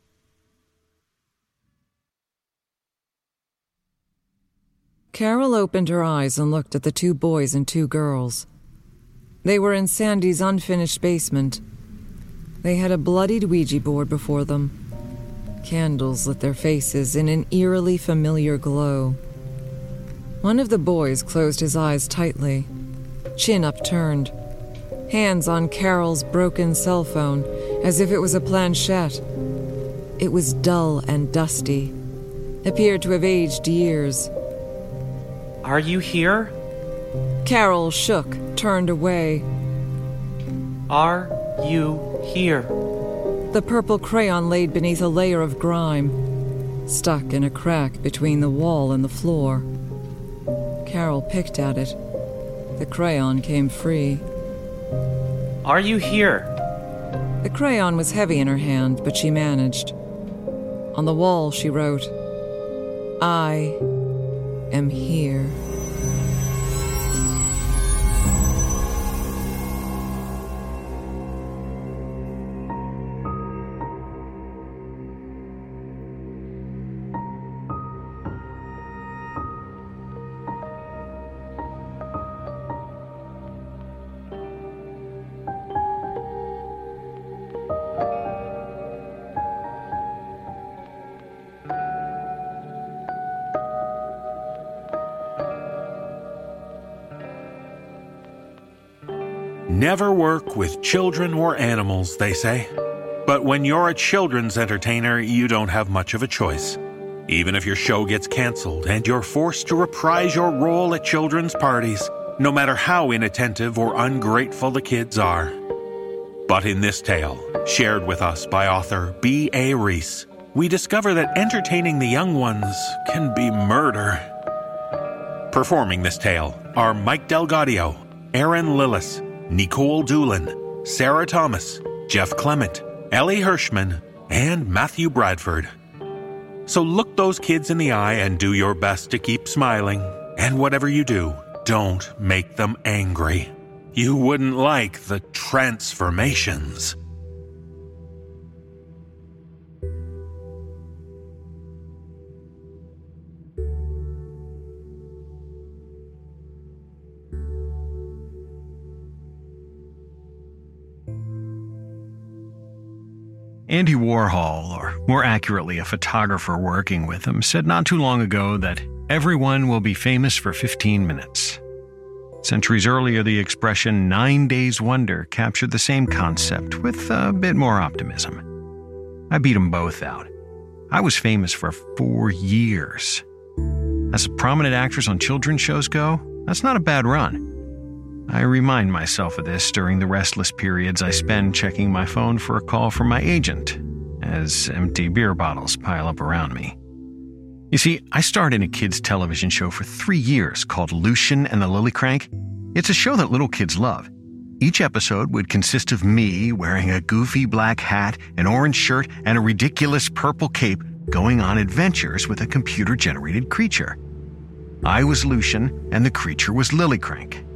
Speaker 11: Carol opened her eyes and looked at the two boys and two girls. They were in Sandy's unfinished basement. They had a bloodied Ouija board before them. Candles lit their faces in an eerily familiar glow. One of the boys closed his eyes tightly, chin upturned, hands on Carol's broken cell phone as if it was a planchette. It was dull and dusty, appeared to have aged years.
Speaker 15: Are you here?
Speaker 11: Carol shook, turned away.
Speaker 15: Are you here?
Speaker 11: The purple crayon laid beneath a layer of grime, stuck in a crack between the wall and the floor. Carol picked at it. The crayon came free.
Speaker 15: Are you here?
Speaker 11: The crayon was heavy in her hand, but she managed. On the wall, she wrote, I am here.
Speaker 4: Never work with children or animals, they say. But when you're a children's entertainer, you don't have much of a choice. Even if your show gets canceled and you're forced to reprise your role at children's parties, no matter how inattentive or ungrateful the kids are. But in this tale, shared with us by author B A Reese, we discover that entertaining the young ones can be murder. Performing this tale are Mike Delgadio, Aaron Lillis, Nicole Doolin, Sarah Thomas, Jeff Clement, Ellie Hirschman, and Matthew Bradford. So look those kids in the eye and do your best to keep smiling. And whatever you do, don't make them angry. You wouldn't like the transformations.
Speaker 8: Andy Warhol, or more accurately a photographer working with him, said not too long ago that everyone will be famous for fifteen minutes. Centuries earlier, the expression nine days wonder captured the same concept with a bit more optimism. I beat them both out. I was famous for four years. As a prominent actress on children's shows go, that's not a bad run. I remind myself of this during the restless periods I spend checking my phone for a call from my agent. as empty beer bottles pile up around me. You see, I starred in a kids' television show for three years called Lucian and the Lily Crank. It's a show that little kids love. Each episode would consist of me wearing a goofy black hat, an orange shirt, and a ridiculous purple cape going on adventures with a computer-generated creature. I was Lucian, and the creature was Lily Crank.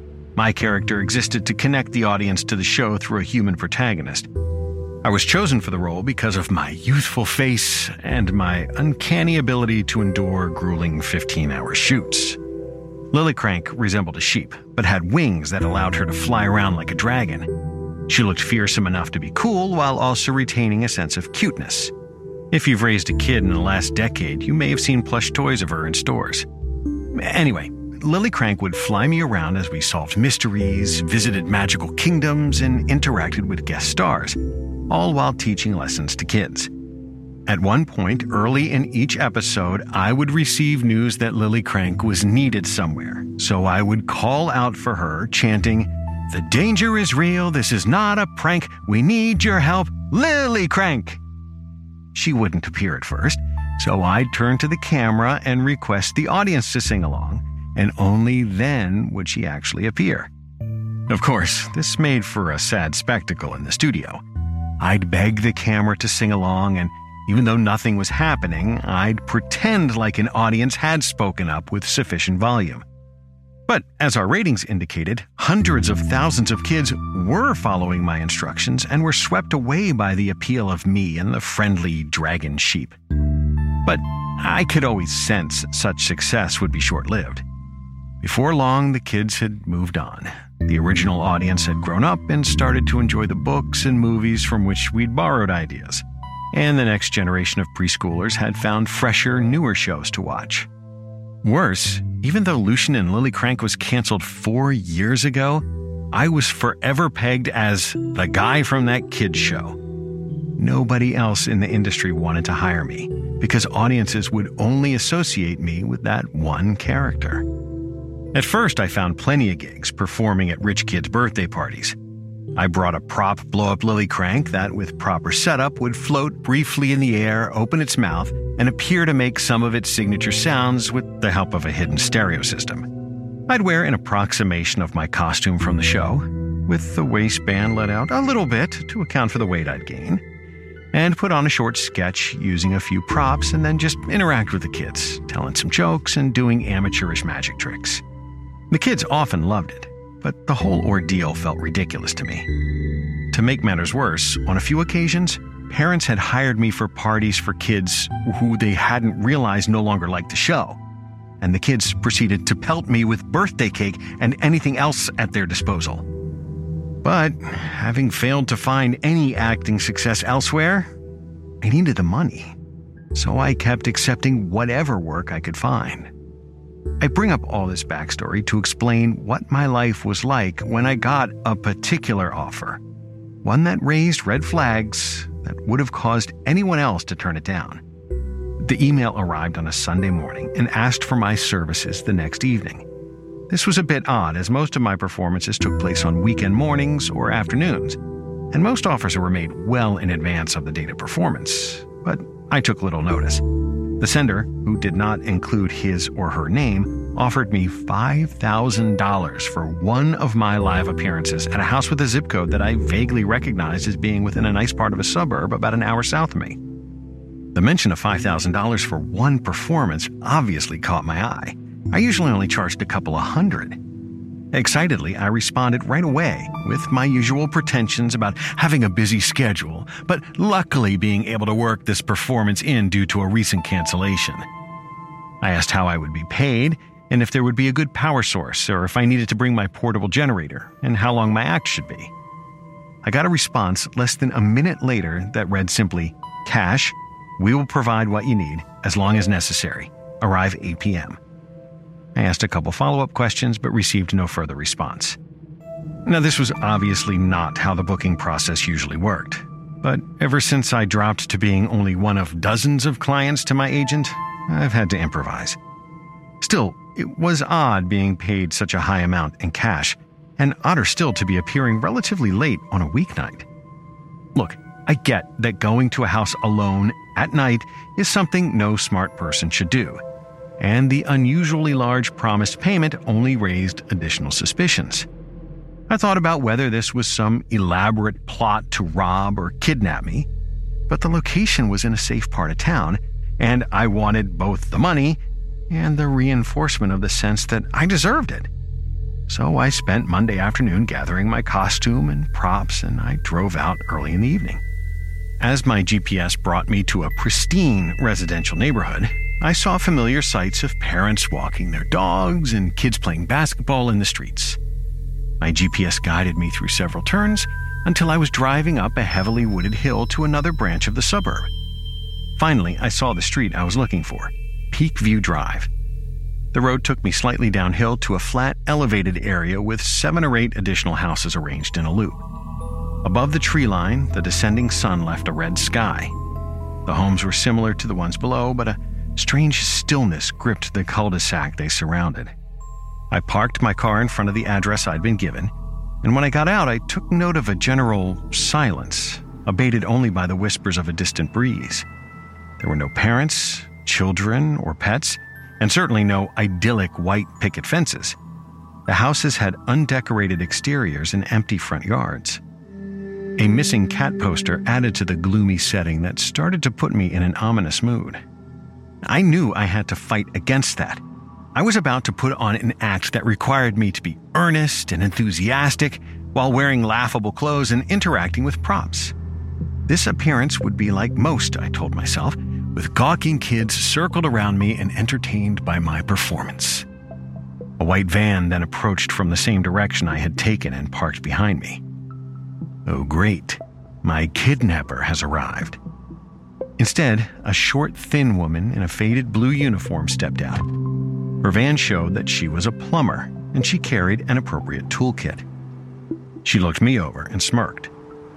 Speaker 8: My character existed to connect the audience to the show through a human protagonist. I was chosen for the role because of my youthful face and my uncanny ability to endure grueling fifteen-hour shoots. Lily Crank resembled a sheep, but had wings that allowed her to fly around like a dragon. She looked fearsome enough to be cool while also retaining a sense of cuteness. If you've raised a kid in the last decade, you may have seen plush toys of her in stores. Anyway, Lily Crank would fly me around as we solved mysteries, visited magical kingdoms, and interacted with guest stars, all while teaching lessons to kids. At one point early in each episode, I would receive news that Lily Crank was needed somewhere, so I would call out for her, chanting, "The danger is real, this is not a prank, we need your help, Lily Crank!" She wouldn't appear at first, so I'd turn to the camera and request the audience to sing along, and only then would she actually appear. Of course, this made for a sad spectacle in the studio. I'd beg the camera to sing along, and even though nothing was happening, I'd pretend like an audience had spoken up with sufficient volume. But as our ratings indicated, hundreds of thousands of kids were following my instructions and were swept away by the appeal of me and the friendly dragon sheep. But I could always sense such success would be short-lived. Before long, the kids had moved on. The original audience had grown up and started to enjoy the books and movies from which we'd borrowed ideas. And the next generation of preschoolers had found fresher, newer shows to watch. Worse, even though Lucian and Lily Crank was canceled four years ago, I was forever pegged as the guy from that kids show. Nobody else in the industry wanted to hire me because audiences would only associate me with that one character. At first, I found plenty of gigs performing at rich kids' birthday parties. I brought a prop blow-up Lily Crank that, with proper setup, would float briefly in the air, open its mouth, and appear to make some of its signature sounds with the help of a hidden stereo system. I'd wear an approximation of my costume from the show, with the waistband let out a little bit to account for the weight I'd gain, and put on a short sketch using a few props and then just interact with the kids, telling some jokes and doing amateurish magic tricks. The kids often loved it, but the whole ordeal felt ridiculous to me. To make matters worse, on a few occasions, parents had hired me for parties for kids who they hadn't realized no longer liked the show, and the kids proceeded to pelt me with birthday cake and anything else at their disposal. But having failed to find any acting success elsewhere, I needed the money, so I kept accepting whatever work I could find. I bring up all this backstory to explain what my life was like when I got a particular offer, one that raised red flags that would have caused anyone else to turn it down. The email arrived on a Sunday morning and asked for my services the next evening. This was a bit odd, as most of my performances took place on weekend mornings or afternoons, and most offers were made well in advance of the date of performance, but I took little notice. The sender, who did not include his or her name, offered me five thousand dollars for one of my live appearances at a house with a zip code that I vaguely recognized as being within a nice part of a suburb about an hour south of me. The mention of five thousand dollars for one performance obviously caught my eye. I usually only charged a couple of hundred. Excitedly, I responded right away with my usual pretensions about having a busy schedule, but luckily being able to work this performance in due to a recent cancellation. I asked how I would be paid, and if there would be a good power source, or if I needed to bring my portable generator, and how long my act should be. I got a response less than a minute later that read simply, "Cash, we will provide what you need, as long as necessary. Arrive eight p.m. I asked a couple follow-up questions, but received no further response. Now, this was obviously not how the booking process usually worked, but ever since I dropped to being only one of dozens of clients to my agent, I've had to improvise. Still, it was odd being paid such a high amount in cash, and odder still to be appearing relatively late on a weeknight. Look, I get that going to a house alone at night is something no smart person should do, and the unusually large promised payment only raised additional suspicions. I thought about whether this was some elaborate plot to rob or kidnap me, but the location was in a safe part of town, and I wanted both the money and the reinforcement of the sense that I deserved it. So I spent Monday afternoon gathering my costume and props, and I drove out early in the evening. As my G P S brought me to a pristine residential neighborhood, I saw familiar sights of parents walking their dogs and kids playing basketball in the streets. My G P S guided me through several turns until I was driving up a heavily wooded hill to another branch of the suburb. Finally, I saw the street I was looking for, Peakview Drive. The road took me slightly downhill to a flat, elevated area with seven or eight additional houses arranged in a loop. Above the tree line, the descending sun left a red sky. The homes were similar to the ones below, but a strange stillness gripped the cul-de-sac they surrounded. I parked my car in front of the address I'd been given, and when I got out, I took note of a general silence, abated only by the whispers of a distant breeze. There were no parents, children, or pets, and certainly no idyllic white picket fences. The houses had undecorated exteriors and empty front yards. A missing cat poster added to the gloomy setting that started to put me in an ominous mood. I knew I had to fight against that. I was about to put on an act that required me to be earnest and enthusiastic while wearing laughable clothes and interacting with props. This appearance would be like most, I told myself, with gawking kids circled around me and entertained by my performance. A white van then approached from the same direction I had taken and parked behind me. Oh great, my kidnapper has arrived. Instead, a short, thin woman in a faded blue uniform stepped out. Her van showed that she was a plumber, and she carried an appropriate toolkit. She looked me over and smirked.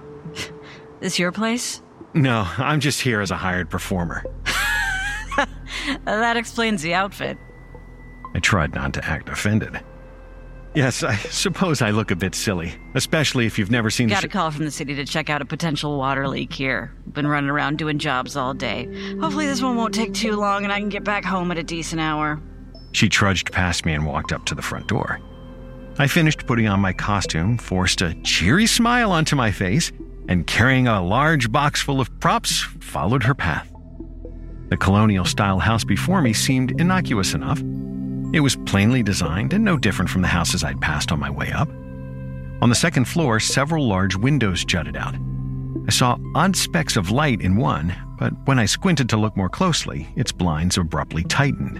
Speaker 16: This your place?
Speaker 8: No, I'm just here as a hired performer.
Speaker 16: That explains the outfit.
Speaker 8: I tried not to act offended. Yes, I suppose I look a bit silly, especially if you've never seen
Speaker 16: Got
Speaker 8: the
Speaker 16: a call from the city to check out a potential water leak here. Been running around doing jobs all day. Hopefully this one won't take too long and I can get back home at a decent hour.
Speaker 8: She trudged past me and walked up to the front door. I finished putting on my costume, forced a cheery smile onto my face, and carrying a large box full of props, followed her path. The colonial-style house before me seemed innocuous enough. It was plainly designed and no different from the houses I'd passed on my way up. On the second floor, several large windows jutted out. I saw odd specks of light in one, but when I squinted to look more closely, its blinds abruptly tightened.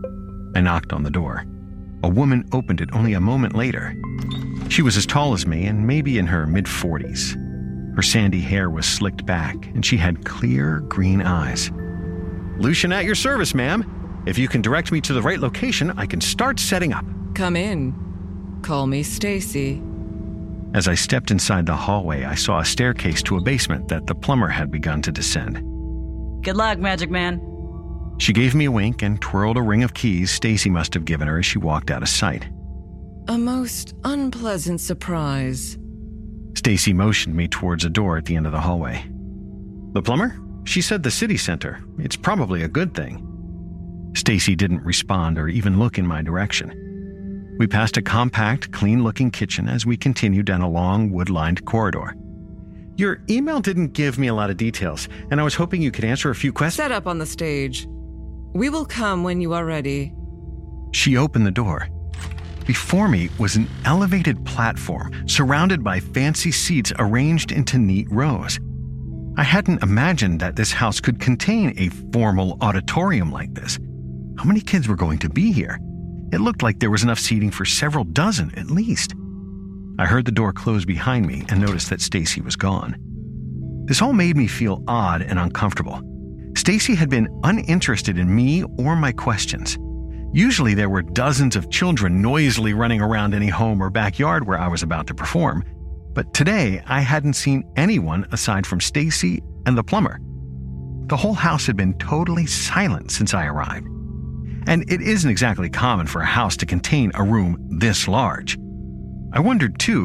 Speaker 8: I knocked on the door. A woman opened it only a moment later. She was as tall as me and maybe in her mid-forties. Her sandy hair was slicked back, and she had clear green eyes. Lucian at your service, ma'am. If you can direct me to the right location, I can start setting up.
Speaker 11: Come in. Call me Stacy.
Speaker 8: As I stepped inside the hallway, I saw a staircase to a basement that the plumber had begun to descend.
Speaker 16: Good luck, Magic Man.
Speaker 8: She gave me a wink and twirled a ring of keys Stacy must have given her as she walked out of sight.
Speaker 11: A most unpleasant surprise.
Speaker 8: Stacy motioned me towards a door at the end of the hallway. The plumber? She said the city center. It's probably a good thing. Stacy didn't respond or even look in my direction. We passed a compact, clean-looking kitchen as we continued down a long, wood-lined corridor. Your email didn't give me a lot of details, and I was hoping you could answer a few questions.
Speaker 11: Set up on the stage. We will come when you are ready.
Speaker 8: She opened the door. Before me was an elevated platform surrounded by fancy seats arranged into neat rows. I hadn't imagined that this house could contain a formal auditorium like this. How many kids were going to be here? It looked like there was enough seating for several dozen at least. I heard the door close behind me and noticed that Stacy was gone. This all made me feel odd and uncomfortable. Stacy had been uninterested in me or my questions. Usually there were dozens of children noisily running around any home or backyard where I was about to perform, but today I hadn't seen anyone aside from Stacy and the plumber. The whole house had been totally silent since I arrived. And it isn't exactly common for a house to contain a room this large. I wondered, too,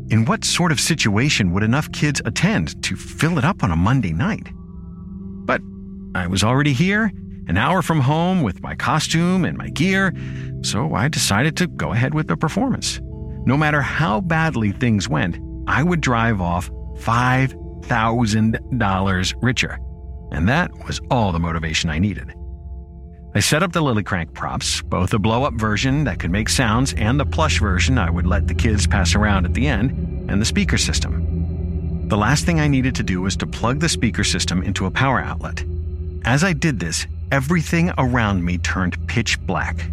Speaker 8: in what sort of situation would enough kids attend to fill it up on a Monday night? But I was already here, an hour from home with my costume and my gear, so I decided to go ahead with the performance. No matter how badly things went, I would drive off five thousand dollars richer, and that was all the motivation I needed. I set up the Lilycrank props, both the blow-up version that could make sounds and the plush version I would let the kids pass around at the end, and the speaker system. The last thing I needed to do was to plug the speaker system into a power outlet. As I did this, everything around me turned pitch black.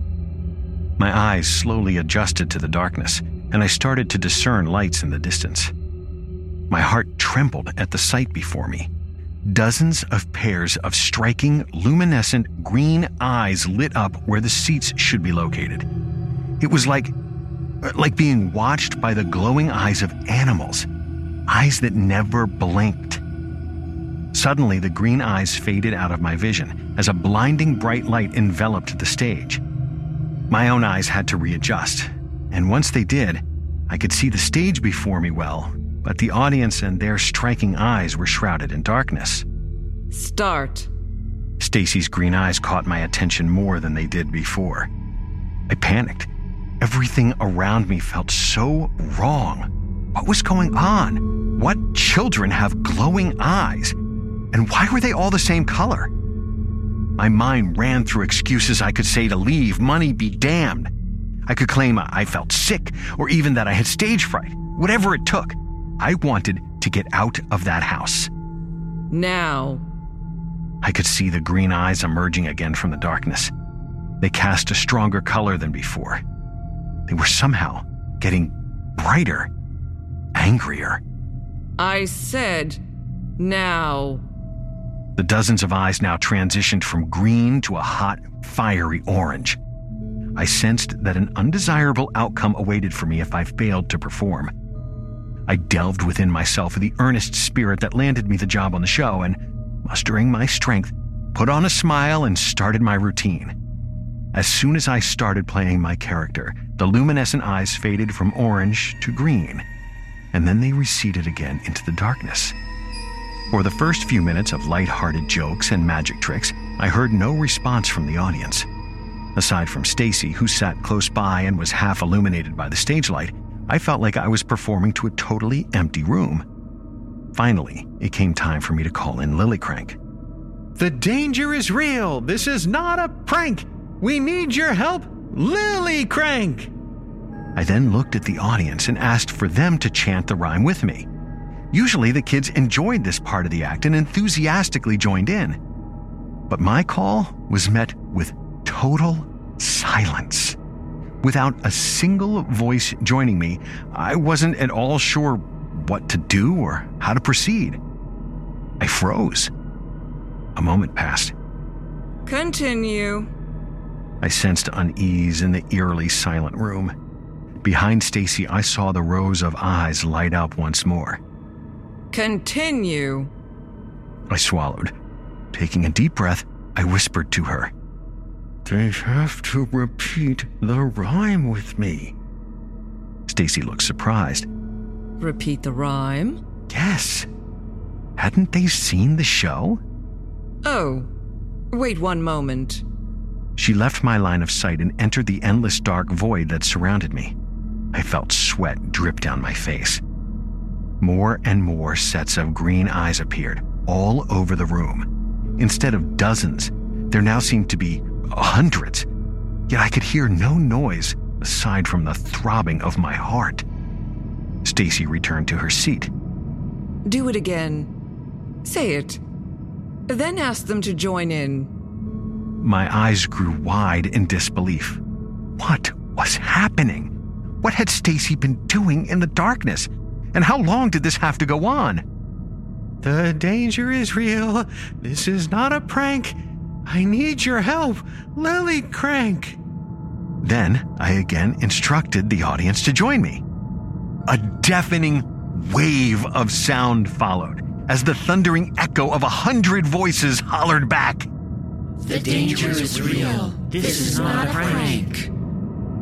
Speaker 8: My eyes slowly adjusted to the darkness, and I started to discern lights in the distance. My heart trembled at the sight before me. Dozens of pairs of striking, luminescent green eyes lit up where the seats should be located. It was like, like being watched by the glowing eyes of animals, eyes that never blinked. Suddenly, the green eyes faded out of my vision as a blinding bright light enveloped the stage. My own eyes had to readjust, and once they did, I could see the stage before me well, but the audience and their striking eyes were shrouded in darkness.
Speaker 11: Start.
Speaker 8: Stacy's green eyes caught my attention more than they did before. I panicked. Everything around me felt so wrong. What was going on? What children have glowing eyes? And why were they all the same color? My mind ran through excuses I could say to leave, money be damned. I could claim I felt sick, or even that I had stage fright. Whatever it took, I wanted to get out of that house.
Speaker 11: Now.
Speaker 8: I could see the green eyes emerging again from the darkness. They cast a stronger color than before. They were somehow getting brighter, angrier.
Speaker 11: I said, now.
Speaker 8: The dozens of eyes now transitioned from green to a hot, fiery orange. I sensed that an undesirable outcome awaited for me if I failed to perform. I delved within myself with the earnest spirit that landed me the job on the show and, mustering my strength, put on a smile and started my routine. As soon as I started playing my character, the luminescent eyes faded from orange to green, and then they receded again into the darkness. For the first few minutes of light-hearted jokes and magic tricks, I heard no response from the audience. Aside from Stacy, who sat close by and was half illuminated by the stage light, I felt like I was performing to a totally empty room. Finally, it came time for me to call in Lilycrank.
Speaker 17: The danger is real. This is not a prank. We need your help, Lilycrank.
Speaker 8: I then looked at the audience and asked for them to chant the rhyme with me. Usually the kids enjoyed this part of the act and enthusiastically joined in. But my call was met with total silence. Without a single voice joining me, I wasn't at all sure what to do or how to proceed. I froze. A moment passed.
Speaker 11: Continue.
Speaker 8: I sensed unease in the eerily silent room. Behind Stacy, I saw the rows of eyes light up once more.
Speaker 11: Continue.
Speaker 8: I swallowed. Taking a deep breath, I whispered to her. They have to repeat the rhyme with me. Stacy looked surprised.
Speaker 11: Repeat the rhyme?
Speaker 8: Yes. Hadn't they seen the show?
Speaker 11: Oh, wait one moment.
Speaker 8: She left my line of sight and entered the endless dark void that surrounded me. I felt sweat drip down my face. More and more sets of green eyes appeared, all over the room. Instead of dozens, there now seemed to be hundreds. Yet I could hear no noise aside from the throbbing of my heart. Stacy returned to her seat.
Speaker 11: Do it again. Say it. Then ask them to join in.
Speaker 8: My eyes grew wide in disbelief. What was happening? What had Stacy been doing in the darkness? And how long did this have to go on?
Speaker 17: The danger is real. This is not a prank. I need your help, Lilycrank.
Speaker 8: Then I again instructed the audience to join me. A deafening wave of sound followed as the thundering echo of a hundred voices hollered back.
Speaker 18: The danger is real. This is not a prank.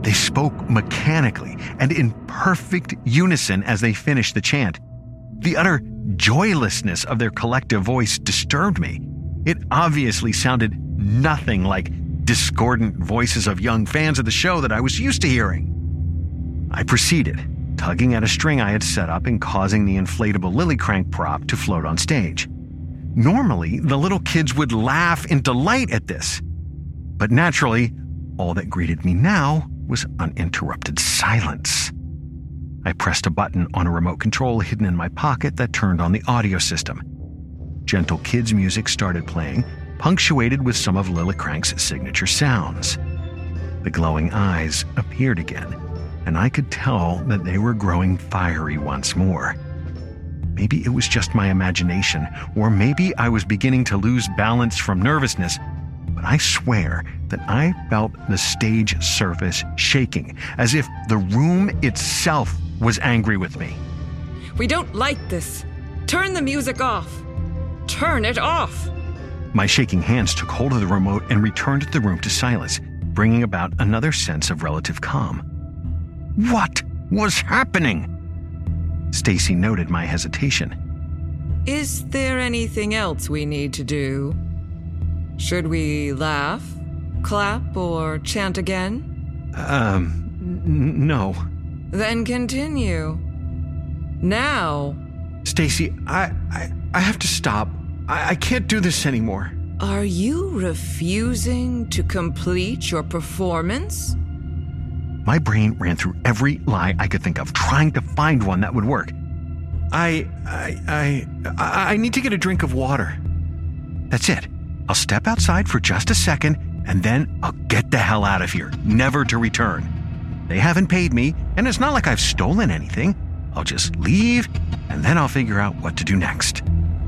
Speaker 8: They spoke mechanically and in perfect unison as they finished the chant. The utter joylessness of their collective voice disturbed me. It obviously sounded nothing like discordant voices of young fans of the show that I was used to hearing. I proceeded, tugging at a string I had set up and causing the inflatable lily crank prop to float on stage. Normally, the little kids would laugh in delight at this. But naturally, all that greeted me now was uninterrupted silence. I pressed a button on a remote control hidden in my pocket that turned on the audio system. Gentle kids' music started playing, punctuated with some of Lily Crank's signature sounds. The glowing eyes appeared again, and I could tell that they were growing fiery once more. Maybe it was just my imagination, or maybe I was beginning to lose balance from nervousness, but I swear that I felt the stage surface shaking, as if the room itself was angry with me.
Speaker 11: We don't like this. Turn the music off. Turn it off.
Speaker 8: My shaking hands took hold of the remote and returned the room to silence, bringing about another sense of relative calm. What was happening? Stacy noted my hesitation.
Speaker 11: Is there anything else we need to do? Should we laugh, clap, or chant again?
Speaker 8: Um, n- no.
Speaker 11: Then continue. Now.
Speaker 8: Stacy, I, I, I have to stop. I, I can't do this anymore.
Speaker 11: Are you refusing to complete your performance?
Speaker 8: My brain ran through every lie I could think of, trying to find one that would work. I, I, I, I, I need to get a drink of water. That's it. I'll step outside for just a second, and then I'll get the hell out of here, never to return. They haven't paid me, and it's not like I've stolen anything. I'll just leave, and then I'll figure out what to do next.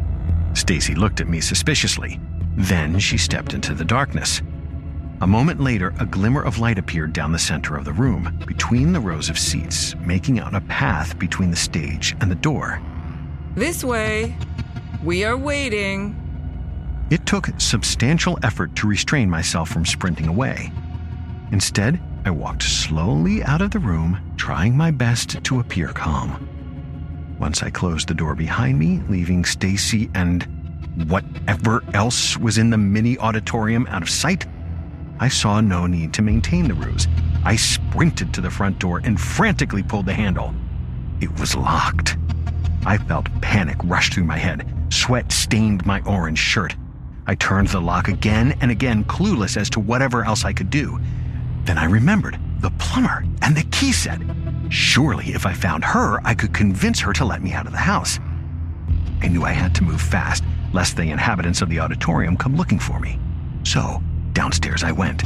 Speaker 8: Stacy looked at me suspiciously. Then she stepped into the darkness. A moment later, a glimmer of light appeared down the center of the room, between the rows of seats, making out a path between the stage and the door.
Speaker 11: This way. We are waiting.
Speaker 8: It took substantial effort to restrain myself from sprinting away. Instead, I walked slowly out of the room, trying my best to appear calm. Once I closed the door behind me, leaving Stacy and whatever else was in the mini auditorium out of sight, I saw no need to maintain the ruse. I sprinted to the front door and frantically pulled the handle. It was locked. I felt panic rush through my head. Sweat stained my orange shirt. I turned the lock again and again, clueless as to whatever else I could do. Then I remembered the plumber and the key set. Surely if I found her, I could convince her to let me out of the house. I knew I had to move fast, lest the inhabitants of the auditorium come looking for me. So, downstairs I went.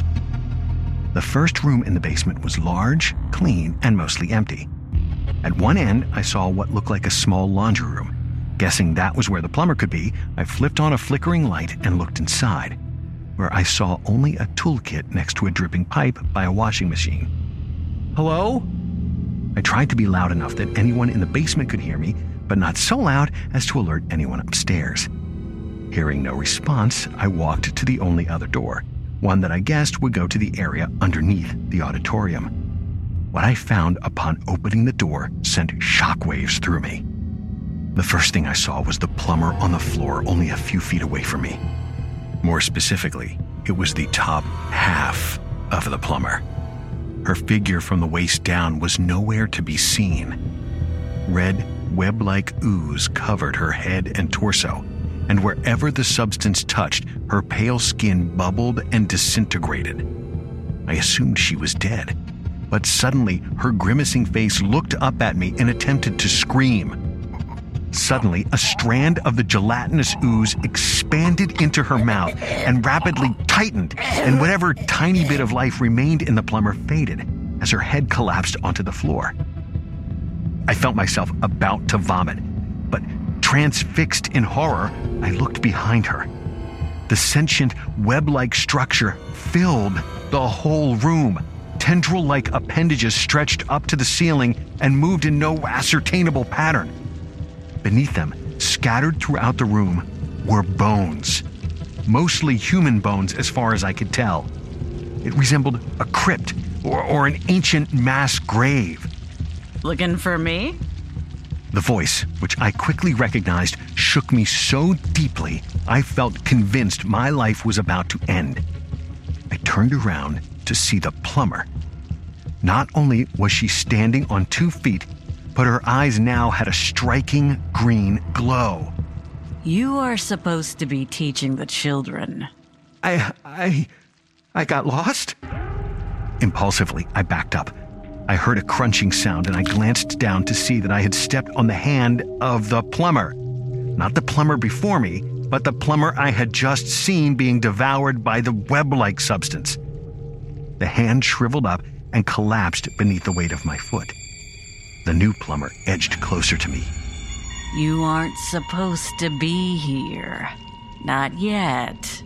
Speaker 8: The first room in the basement was large, clean, and mostly empty. At one end, I saw what looked like a small laundry room. Guessing that was where the plumber could be, I flipped on a flickering light and looked inside, where I saw only a toolkit next to a dripping pipe by a washing machine. Hello? I tried to be loud enough that anyone in the basement could hear me, but not so loud as to alert anyone upstairs. Hearing no response, I walked to the only other door, one that I guessed would go to the area underneath the auditorium. What I found upon opening the door sent shockwaves through me. The first thing I saw was the plumber on the floor only a few feet away from me. More specifically, it was the top half of the plumber. Her figure from the waist down was nowhere to be seen. Red, web-like ooze covered her head and torso, and wherever the substance touched, her pale skin bubbled and disintegrated. I assumed she was dead, but suddenly her grimacing face looked up at me and attempted to scream. Suddenly, a strand of the gelatinous ooze expanded into her mouth and rapidly tightened, and whatever tiny bit of life remained in the plumber faded as her head collapsed onto the floor. I felt myself about to vomit, but transfixed in horror, I looked behind her. The sentient web-like structure filled the whole room. Tendril-like appendages stretched up to the ceiling and moved in no ascertainable pattern. Beneath them, scattered throughout the room, were bones. Mostly human bones as far as I could tell. It resembled a crypt or, or an ancient mass grave.
Speaker 16: Looking for me?
Speaker 8: The voice, which I quickly recognized, shook me so deeply I felt convinced my life was about to end. I turned around to see the plumber. Not only was she standing on two feet, but her eyes now had a striking green glow.
Speaker 16: You are supposed to be teaching the children.
Speaker 8: I... I... I got lost? Impulsively, I backed up. I heard a crunching sound and I glanced down to see that I had stepped on the hand of the plumber. Not the plumber before me, but the plumber I had just seen being devoured by the web-like substance. The hand shriveled up and collapsed beneath the weight of my foot. The new plumber edged closer to me.
Speaker 16: You aren't supposed to be here. Not yet.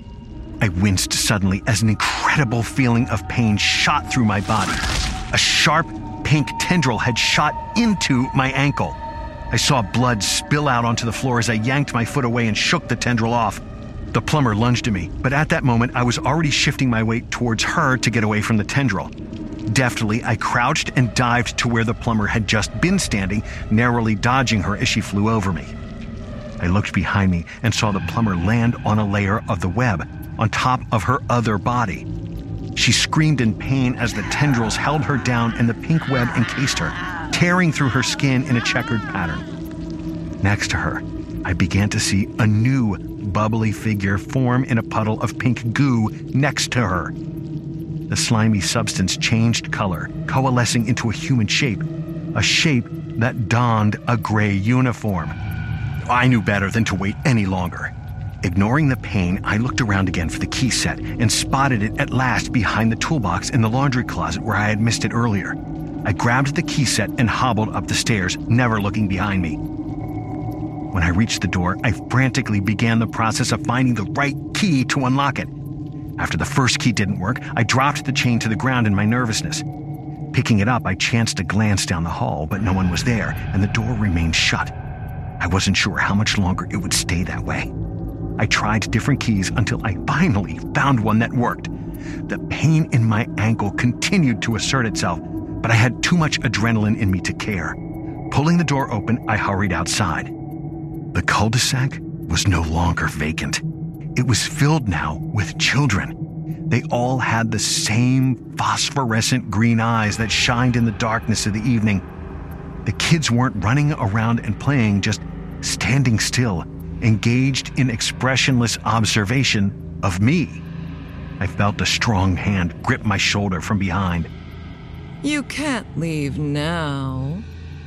Speaker 8: I winced suddenly as an incredible feeling of pain shot through my body. A sharp, pink tendril had shot into my ankle. I saw blood spill out onto the floor as I yanked my foot away and shook the tendril off. The plumber lunged at me, but at that moment I was already shifting my weight towards her to get away from the tendril. Deftly, I crouched and dived to where the plumber had just been standing, narrowly dodging her as she flew over me. I looked behind me and saw the plumber land on a layer of the web, on top of her other body. She screamed in pain as the tendrils held her down and the pink web encased her, tearing through her skin in a checkered pattern. Next to her, I began to see a new, bubbly figure form in a puddle of pink goo next to her. The slimy substance changed color, coalescing into a human shape, a shape that donned a gray uniform. I knew better than to wait any longer. Ignoring the pain, I looked around again for the key set and spotted it at last behind the toolbox in the laundry closet where I had missed it earlier. I grabbed the key set and hobbled up the stairs, never looking behind me. When I reached the door, I frantically began the process of finding the right key to unlock it. After the first key didn't work, I dropped the chain to the ground in my nervousness. Picking it up, I chanced to glance down the hall, but no one was there, and the door remained shut. I wasn't sure how much longer it would stay that way. I tried different keys until I finally found one that worked. The pain in my ankle continued to assert itself, but I had too much adrenaline in me to care. Pulling the door open, I hurried outside. The cul-de-sac was no longer vacant. It was filled now with children. They all had the same phosphorescent green eyes that shined in the darkness of the evening. The kids weren't running around and playing, just standing still, engaged in expressionless observation of me. I felt a strong hand grip my shoulder from behind.
Speaker 11: You can't leave now.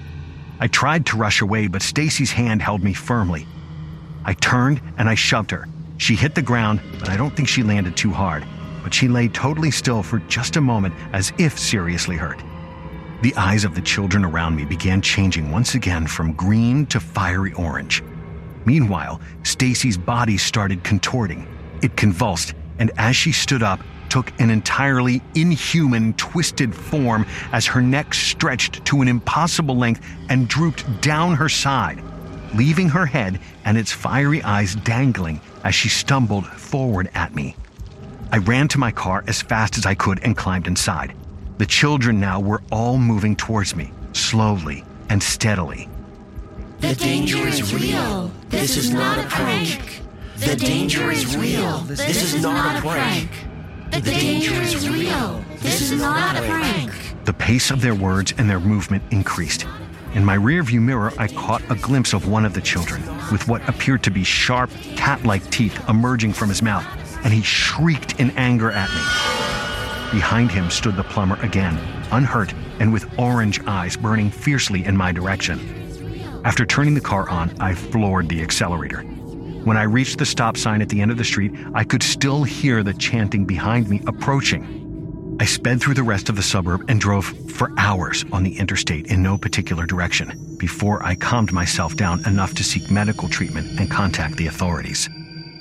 Speaker 8: I tried to rush away, but Stacy's hand held me firmly. I turned and I shoved her. She hit the ground, but I don't think she landed too hard. But she lay totally still for just a moment, as if seriously hurt. The eyes of the children around me began changing once again from green to fiery orange. Meanwhile, Stacy's body started contorting. It convulsed, and as she stood up, took an entirely inhuman, twisted form as her neck stretched to an impossible length and drooped down her side, leaving her head and its fiery eyes dangling as she stumbled forward at me. I ran to my car as fast as I could and climbed inside. The children now were all moving towards me, slowly and steadily.
Speaker 18: The danger is real. This is not a prank. The danger is real. This is not a prank. The danger is real. This is not a prank.
Speaker 8: The pace of their words and their movement increased. In my rearview mirror, I caught a glimpse of one of the children, with what appeared to be sharp, cat-like teeth emerging from his mouth, and he shrieked in anger at me. Behind him stood the plumber again, unhurt and with orange eyes burning fiercely in my direction. After turning the car on, I floored the accelerator. When I reached the stop sign at the end of the street, I could still hear the chanting behind me approaching. I sped through the rest of the suburb and drove for hours on the interstate in no particular direction before I calmed myself down enough to seek medical treatment and contact the authorities.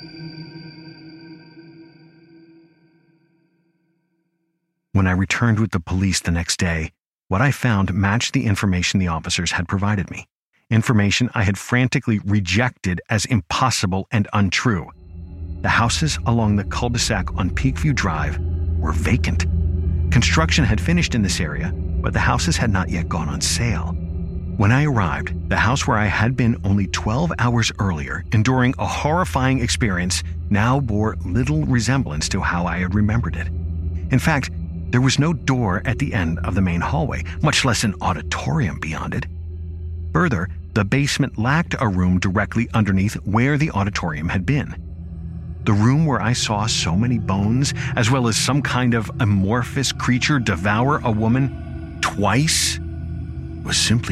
Speaker 8: When I returned with the police the next day, what I found matched the information the officers had provided me. Information I had frantically rejected as impossible and untrue. The houses along the cul-de-sac on Peakview Drive were vacant. Construction had finished in this area, but the houses had not yet gone on sale. When I arrived, the house where I had been only twelve hours earlier, enduring a horrifying experience, now bore little resemblance to how I had remembered it. In fact, there was no door at the end of the main hallway, much less an auditorium beyond it. Further, the basement lacked a room directly underneath where the auditorium had been. The room where I saw so many bones, as well as some kind of amorphous creature devour a woman twice, was simply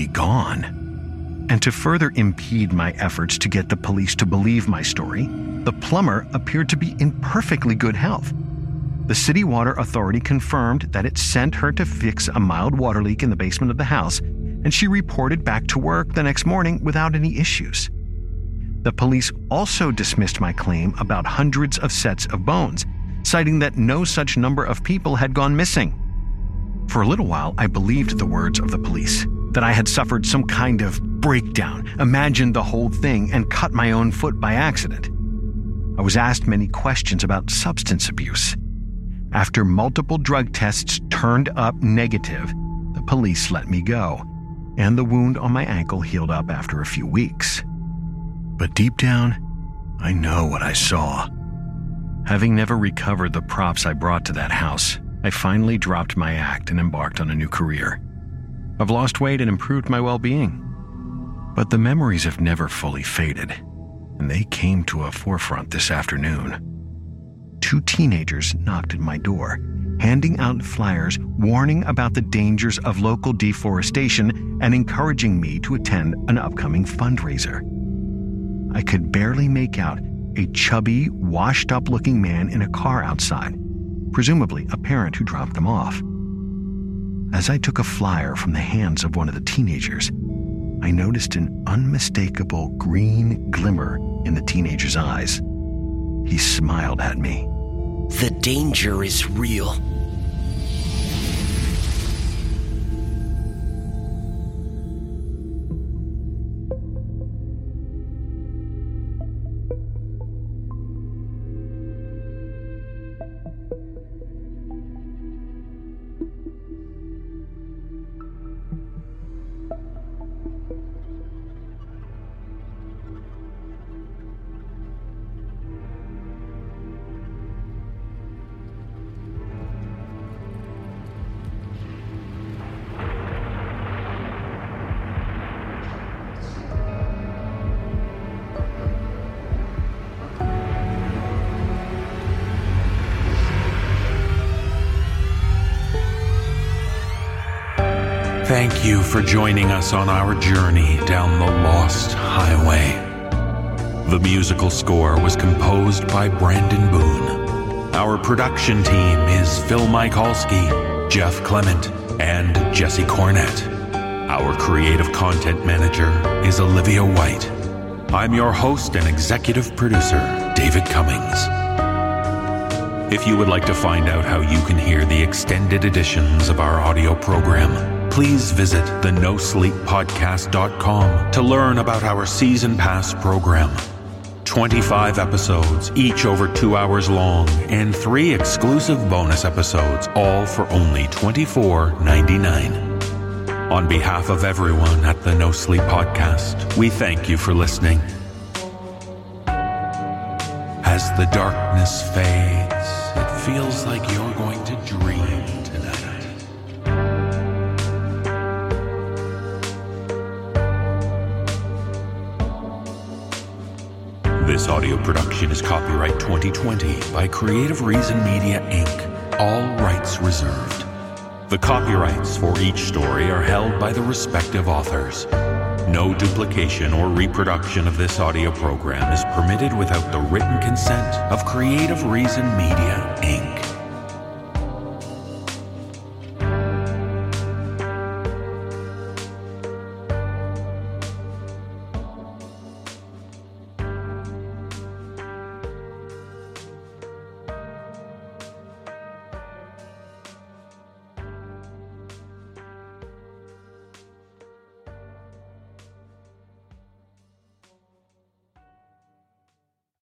Speaker 8: gone. And to further impede my efforts to get the police to believe my story, the plumber appeared to be in perfectly good health. The city water authority confirmed that it sent her to fix a mild water leak in the basement of the house, and she reported back to work the next morning without any issues. The police also dismissed my claim about hundreds of sets of bones, citing that no such number of people had gone missing. For a little while, I believed the words of the police, that I had suffered some kind of breakdown, imagined the whole thing, and cut my own foot by accident. I was asked many questions about substance abuse. After multiple drug tests turned up negative, the police let me go, and the wound on my ankle healed up after a few weeks. But deep down, I know what I saw. Having never recovered the props I brought to that house, I finally dropped my act and embarked on a new career. I've lost weight and improved my well-being. But the memories have never fully faded, and they came to a forefront this afternoon. Two teenagers knocked at my door, handing out flyers warning about the dangers of local deforestation and encouraging me to attend an upcoming fundraiser. I could barely make out a chubby, washed-up-looking man in a car outside, presumably a parent who dropped them off. As I took a flyer from the hands of one of the teenagers, I noticed an unmistakable green glimmer in the teenager's eyes. He smiled at me.
Speaker 18: The danger is real.
Speaker 5: Thank you for joining us on our journey down the Lost Highway. The musical score was composed by Brandon Boone. Our production team is Phil Michalski, Jeff Clement, and Jesse Cornett. Our creative content manager is Olivia White. I'm your host and executive producer, David Cummings. If you would like to find out how you can hear the extended editions of our audio program, please visit the no sleep podcast dot com to learn about our season pass program. twenty-five episodes, each over two hours long, and three exclusive bonus episodes, all for only twenty-four ninety-nine. On behalf of everyone at the No Sleep Podcast, we thank you for listening. As the darkness fades, it feels like you're going to dream tonight. This audio production is copyright twenty twenty by Creative Reason Media, Incorporated. All rights reserved. The copyrights for each story are held by the respective authors. No duplication or reproduction of this audio program is permitted without the written consent of Creative Reason Media, Incorporated.